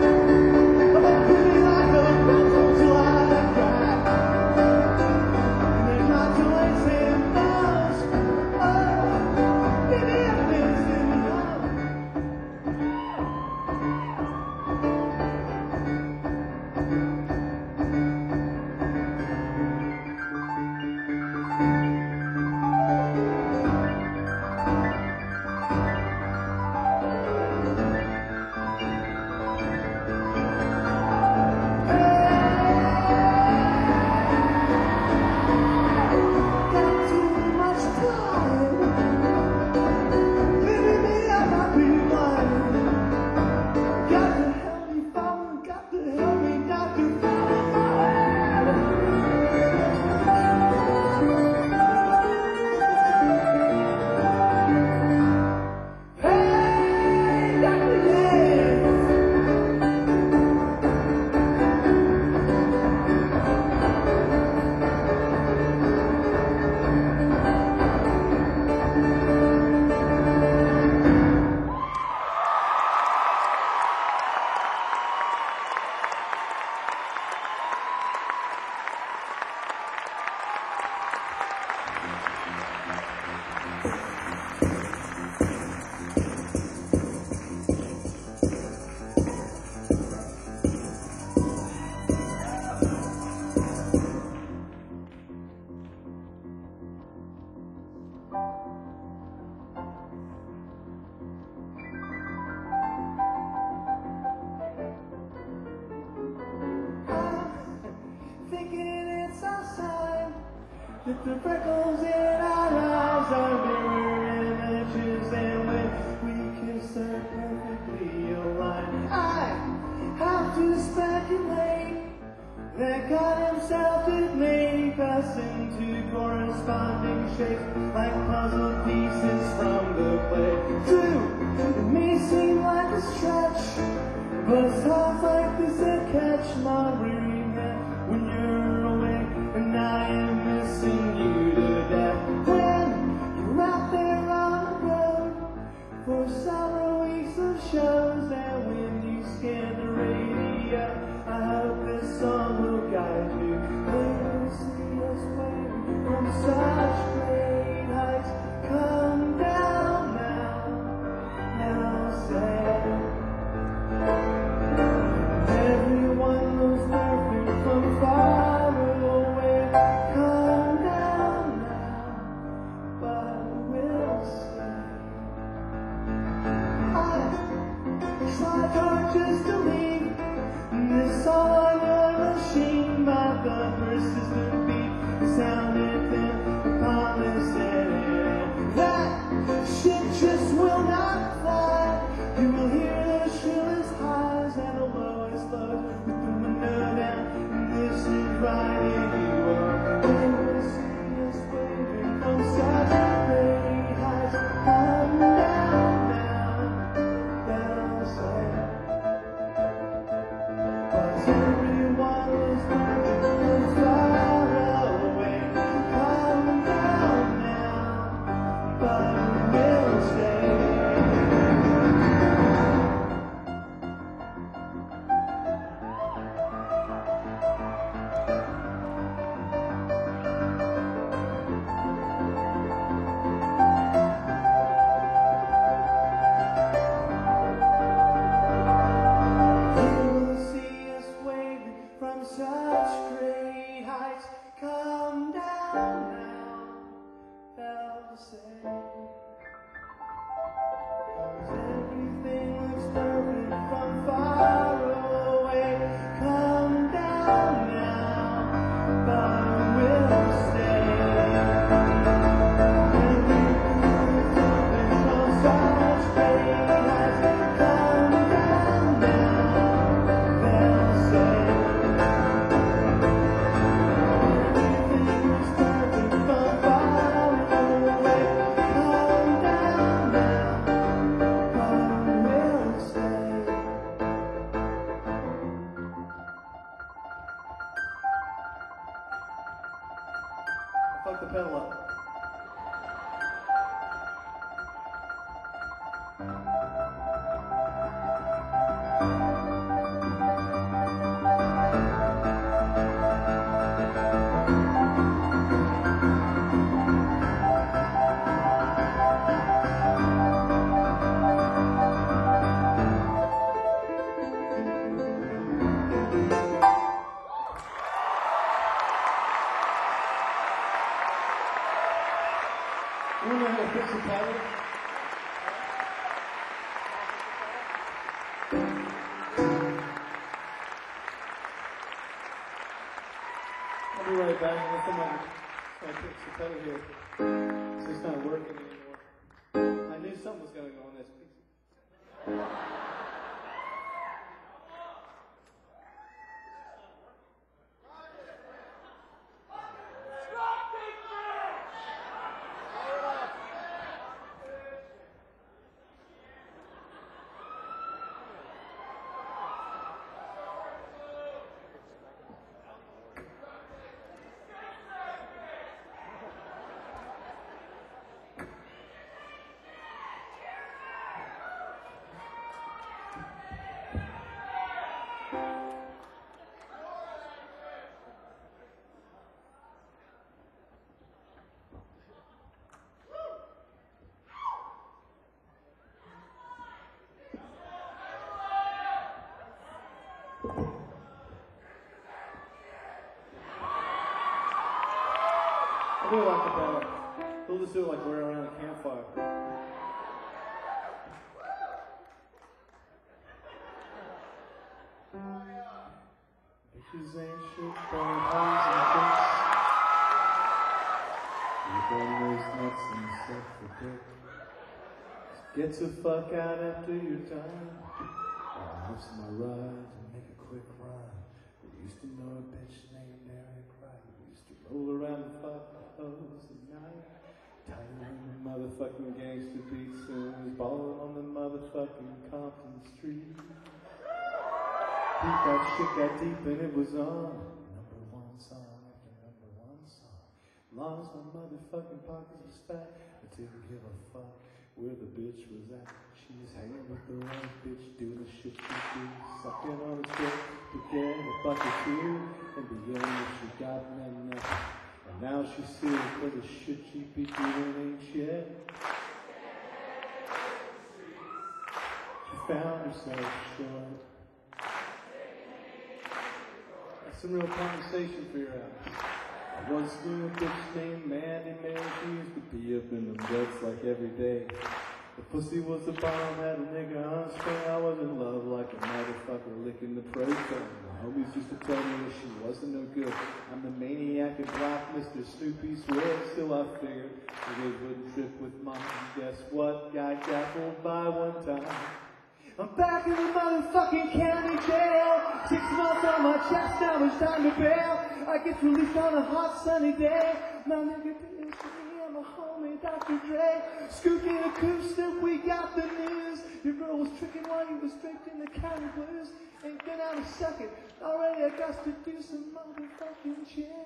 That the freckles in our eyes are mirror images, and when we kiss are perfectly aligned. I have to speculate that God himself did make us into corresponding shapes, like puzzle pieces from the play. Two, it may seem like a stretch, but thoughts like this that catch my weary head when you're away and I am missing you to death. When you're out there on the road for summer weeks of shows, and when you scan the radio, I hope this song will guide you. We'll see us wave from such great heights. Come down now sad. Everyone knows where Fuck the pedal up. You know how to fix a pedal? I'll be right back. I'll come on. So I fix the pedal here. It's just not working anymore. I knew something was going to go on this piece. I'll do it like the pedal. We'll just do it like we're around a campfire. Bitches ain't shit, but hoes and dicks. You got those nuts and stuff for dick. Get the fuck out after your time. I'll miss my ride and make a quick run. We used to know a bitch named Eric Wright. We used to roll around the fuck hoes at night. Tired on the motherfucking gangster beats and balling on the motherfucking Compton Street. Beat that shit got deep and it was on. Number one song after number one song. Long as my motherfucking pockets was fat, I didn't give a fuck where the bitch was at. She was hanging with the right bitch, doing the shit she do, sucking on a dick to get a bucket too, and the young if she got nothing. And now she's suing for the shit she be doing ain't shit. She found herself short. That's some real conversation for your ass. I once knew a bitch named Mandy Man. She used to be up in the beds like every day. The pussy was a bomb, had a nigga on string. I was in love like a motherfucker licking the proton. My homies used to tell me that she wasn't no good. I'm the maniac and black Mr. Snoopy swear. Still I figured niggas wouldn't trip with mine. Guess what? Got gaffled by one time. I'm back in the motherfucking county jail. 6 months on my chest, now it's time to bail. I get released on a hot sunny day. My nigga didn't see me, I'm a homie, Dr. Dre. Scooping acoustic, we got the news. Your girl was tricking while you was drinking the county blues. Ain't been out a second, already I got to do some motherfucking chin.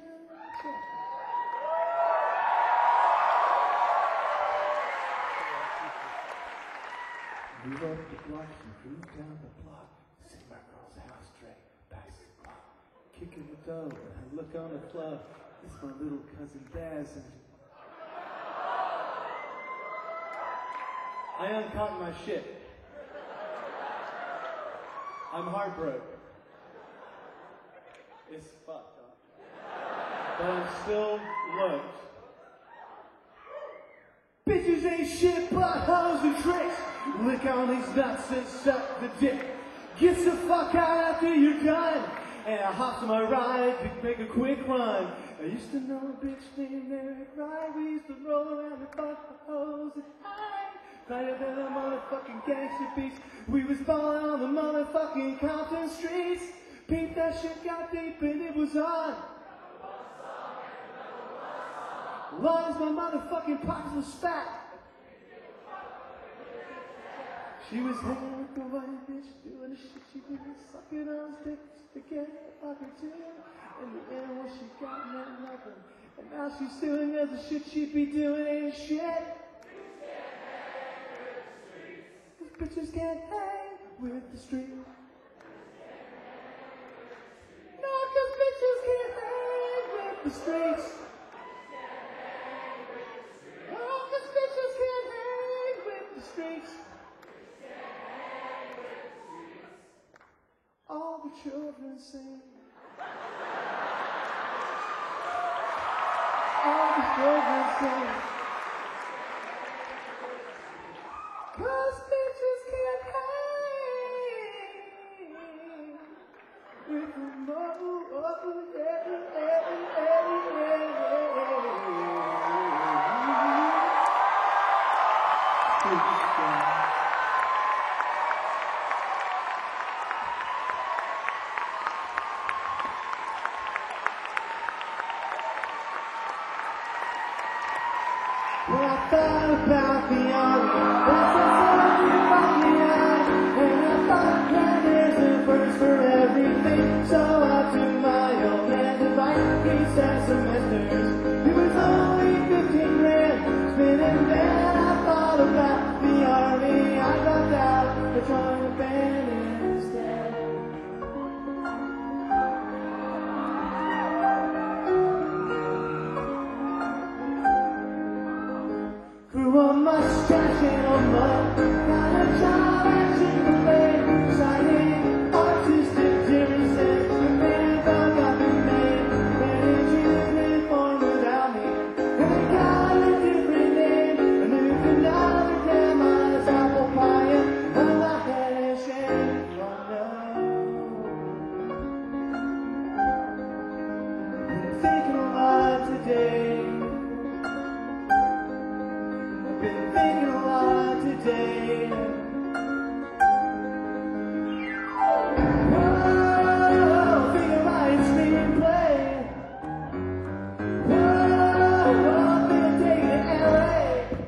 Move up the block, she moved down the block. See my girl's house straight, back to the block. Kicking the door, I look on the club. It's my little cousin Daz. And I uncocked my shit. I'm heartbroken. It's fucked up. But I'm still looked. Bitches ain't shit but hoes and tricks. Lick on these nuts and suck the dick. Get the fuck out after you're done. And I hopped on my ride to make a quick run. I used to know a bitch named Eric Wright. We used to roll around and fuck the hoes and hide. Tighter than the motherfucking gangster beats. We was falling on the motherfucking Compton streets. Peep, that shit got deep and it was on. Long as my motherfucking pockets was fat. She was hanging with the white bitch, doing the shit she did, sucking on sticks to get a fucking too. In the end, when she got nothing, and Now she's doing as the shit she'd be doing ain't shit. Cause bitches can't hang with the street. No, cause bitches can't hang with the streets. Oh, cause bitches can't hang with the streets. All the children sing. All the children sing. 'Cause bitches can't hang with the mo. When I thought about the army, that's the song you brought me out. And I thought that there's a verse for everything. So I took my old man's advice. He said semesters. It was only 15 grand. Spinning then I thought about the army. I dropped out to join the band instead. Grew a mustache and a mug, got a job at Chick-fil-A, signing artistic Jerry's and the band got me made, managed uniform without me, and they got a different name, a new canary grandma's apple pie, and a laugh at a shame, oh no. Been thinking a lot today. Been thinking a lot today. Whoa, thinking about a screenplay. Whoa, think I'm taking to LA.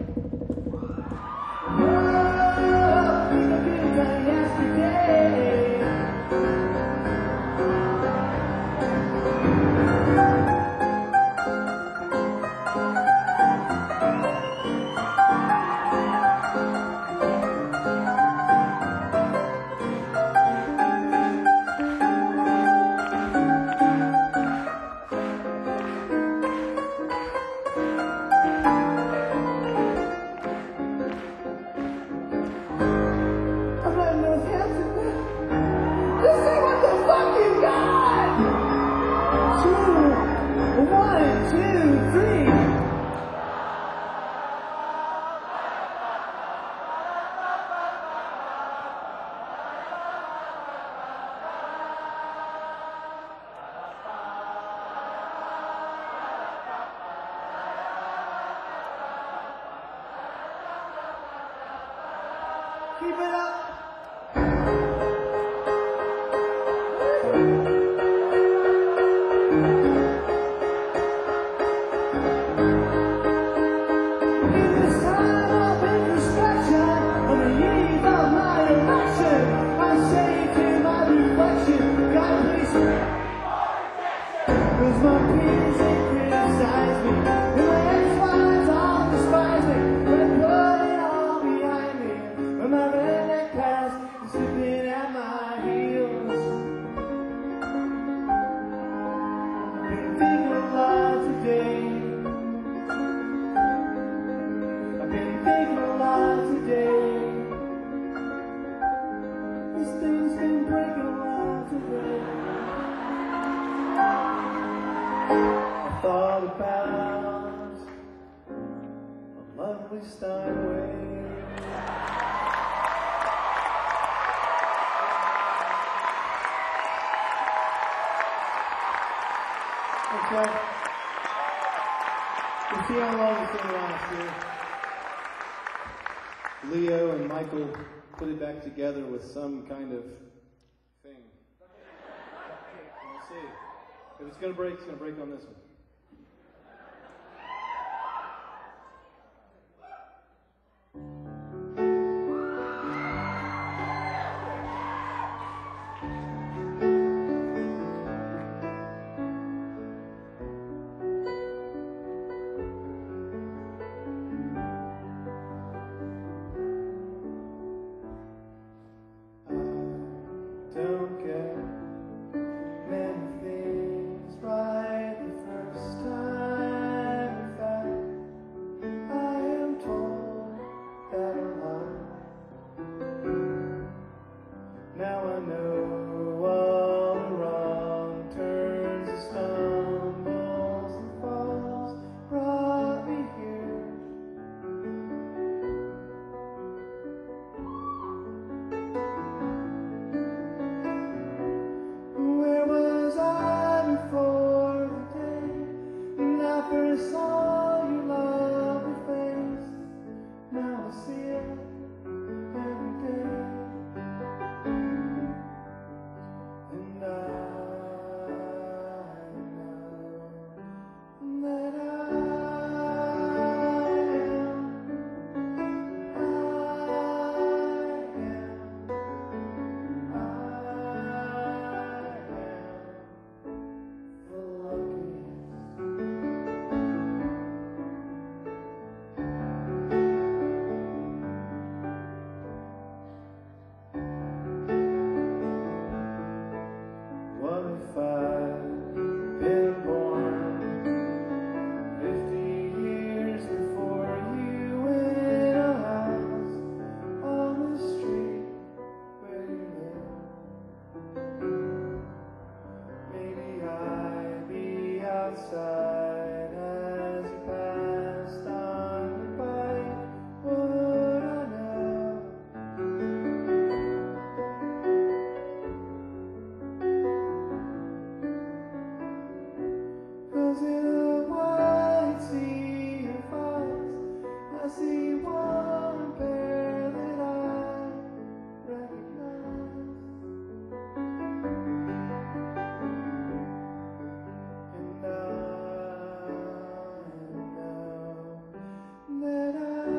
Whoa, think I'm getting done yesterday. I'm letting those hands in there. Let's see what the fuck you got! 2, 1, 2, 3. Keep it up. In this time of introspection, on the eve of my election, I say to my reflection, God please, 'cause my peers they criticize me, and my ex-wives all despise me, but I put it all behind me. When my redneck past is slipping at my heels. Been thinking a lot today. I've been thinking a lot today. This thing's been breaking a lot today. I thought about a lovely Steinway. Okay. We'll see how long it's going to last here. Leo and Michael put it back together with some kind of thing. We'll see. If it's going to break, it's going to break on this one. first saw your lovely face, now I see it every day. And I know that what if I'd been born 50 years before you in a house on the street where you live? Maybe I'd be outside as you passed on your bike. Would I know? 'Cause in a white sea of eyes, I see one pair that I recognize. And I know that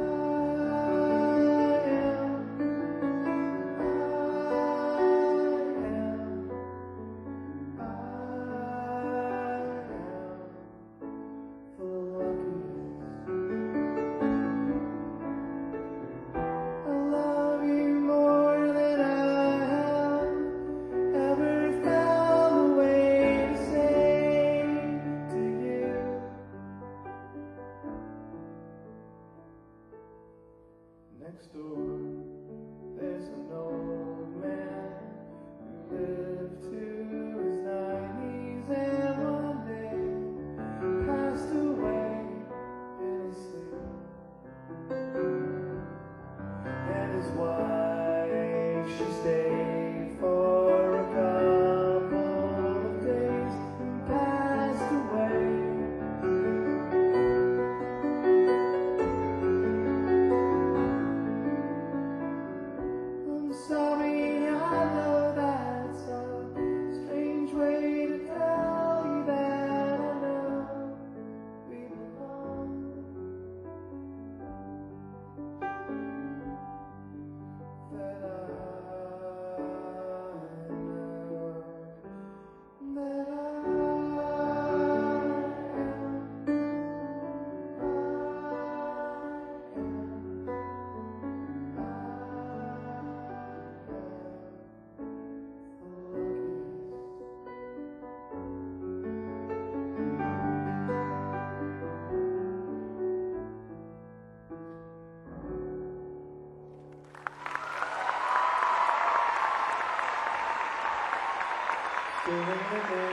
I love you more than I have ever found a way to say to you. Next door, there's an old man who lived to his 90s and one day passed away in his sleep. And his wife, she stayed for a couple of days and passed away. I'm sorry, I know that's a strange way to tell you that I know we belong. That I know that still hanging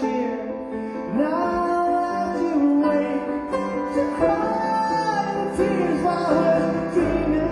cheer. Now as you wake to cry the tears while we're dreaming.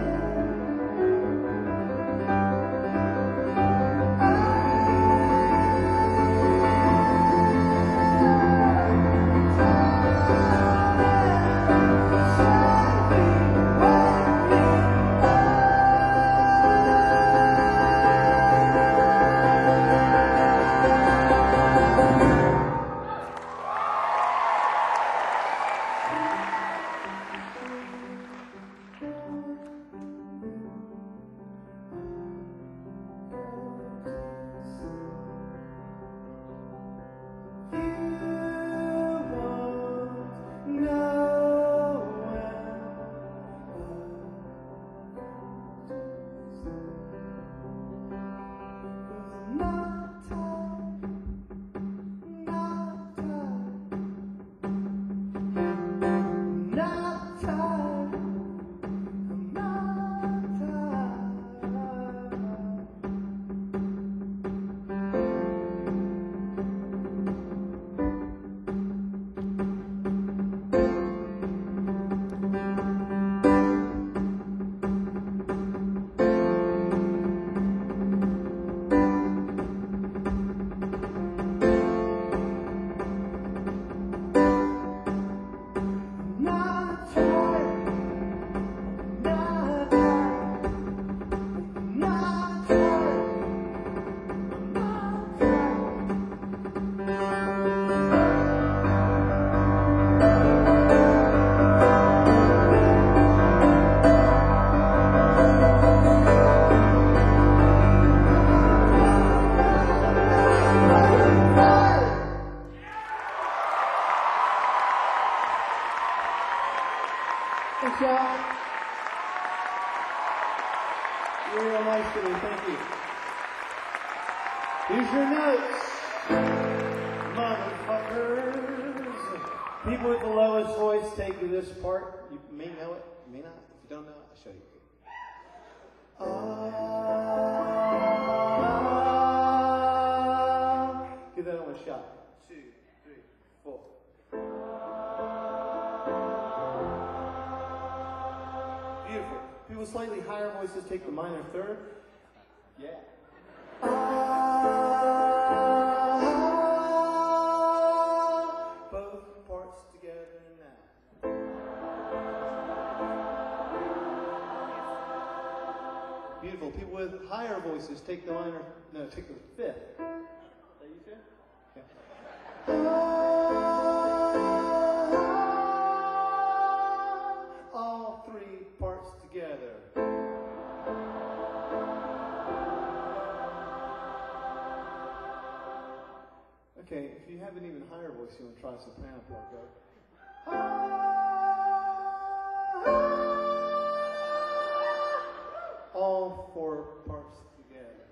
Thanks, y'all. You're real nice to me. Thank you. Here's your notes, motherfuckers. People with the lowest voice take this part. You may know it, you may not. If you don't know it, I'll show you. Give that one a shot. 2, 3, 4. Beautiful. People with slightly higher voices take the minor third. Yeah. Both parts together now. Beautiful. People with higher voices take the minor. No, take the fifth. Is that you too? Yeah. All three parts together. Okay, if you have an even higher voice, you want to try a soprano part, go. All four parts together.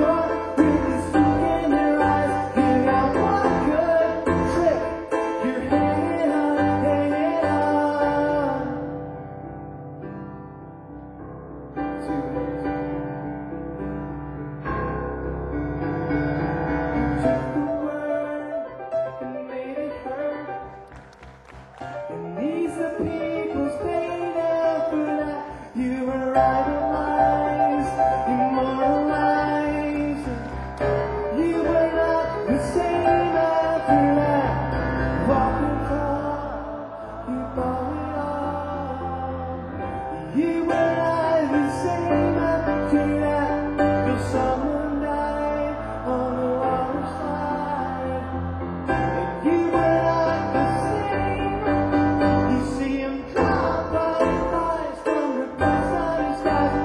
Your light of lies, immortalized. You were not the same after that. Walking tall, you brought it all. You were not the same after that. 'Cause someone died on the waterside. And you were not the same. You see him drop by the flies from the bright sunny skies.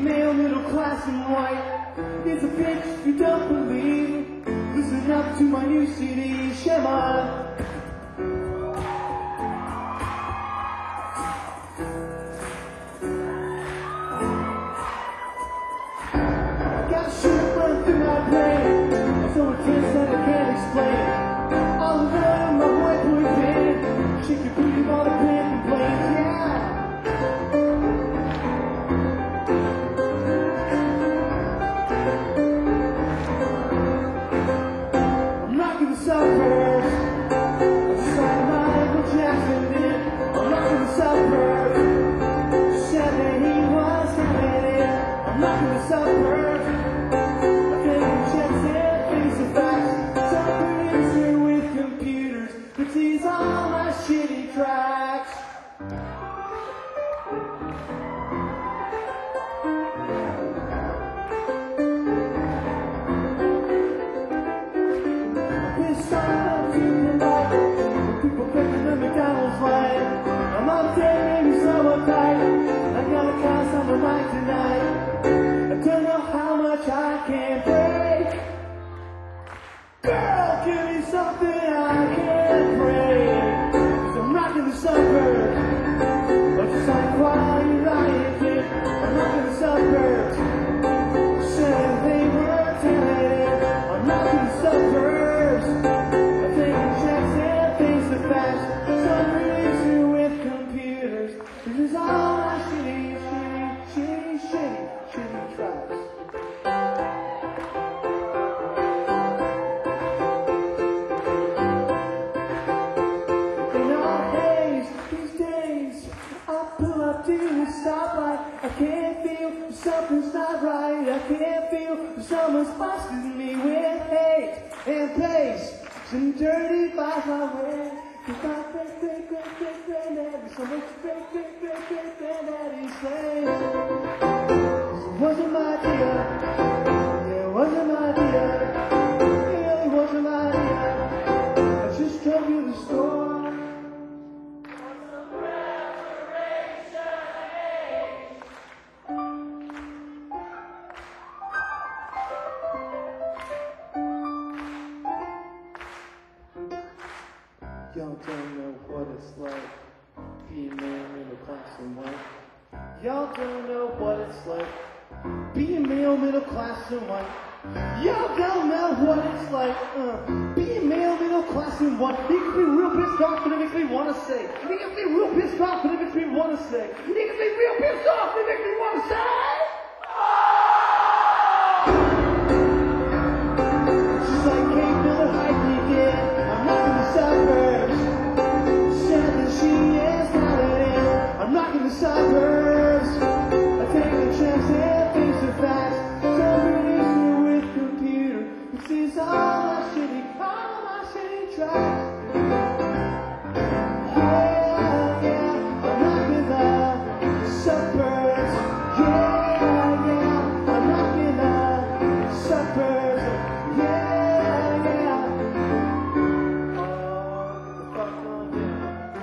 male, middle class and white. It's a bitch you don't believe. Listen up to my new CD, Shema. Got shit run through my brain, so intense that I can't explain. All alone, my white boy band, she can breathe all the pain and blame, yeah. I'm rocking the suburbs, just like Michael Jackson did. I'm rocking the suburbs, just said that he was having it. I'm rocking the suburbs. These are my shitty tracks. Pissed off to the light. People picking the McDonald's line. I'm on dead, maybe so uptight. I got a cast on the mic tonight. I don't know how much I can break. Girl, give me something I can break. 'Cause I'm rocking the suburbs. Just like while you're lying, kid. I'm rocking the suburbs. Said they were talented. I'm rocking the suburbs. I'm taking checks and things to fast. Some releasing with computers. This is all my shitty tracks. I can't feel something's not right. I can't feel someone's busting me with hate and pace. Some dirty vibes my way. Cause my great-great-great-great-granddaddy, so much great-great-great-great-granddaddy's slaves. It wasn't my idea. Yeah, it wasn't my idea. It really wasn't my idea. I just drove you to the store. Y'all don't know what it's like being male, middle class and white. Y'all don't know what it's like being male, middle class and white. Y'all don't know what it's like being male, middle class and white. You can be real pissed off, but it makes me want to say. You can be real pissed off, but it makes me want to say. You can be real pissed off, but it makes me want to say. She's like Kate Miller hype again. I'm not in the suburbs. I'm rocking the suburbs. I take the chance and things are fast. Somebody's here with computer. This is all my shitty tracks. Yeah, I'm rocking the suburbs. Yeah, I'm rocking the suburbs. Yeah. Oh, the fuck on down.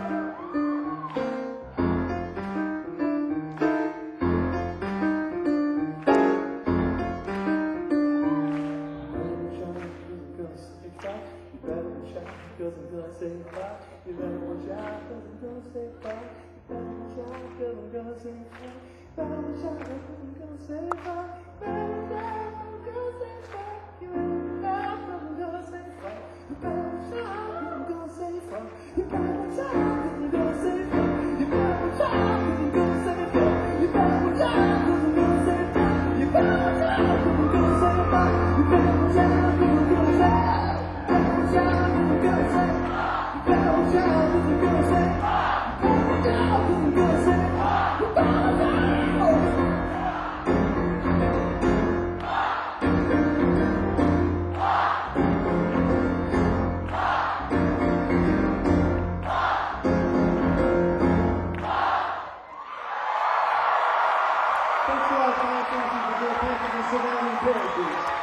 Cause I'm gonna say fuck. You better watch out, cause I'm gonna say fuck. You better watch out, cause I'm gonna say fuck. You better watch out, cause I'm gonna say fuck. You better watch out, cause I'm gonna say fuck. You better watch out, cause I'm gonna say fuck. You better watch out, cause I'm gonna say fuck. You better watch out, cause I'm gonna say fuck. You better watch out, cause I'm gonna say fuck. You better watch out, cause I'm gonna say fuck. You better watch out, cause I'm gonna say fuck. You better watch out, cause I'm gonna say fuck. Thanks a lot, guys. Thank you for your surrounding characters.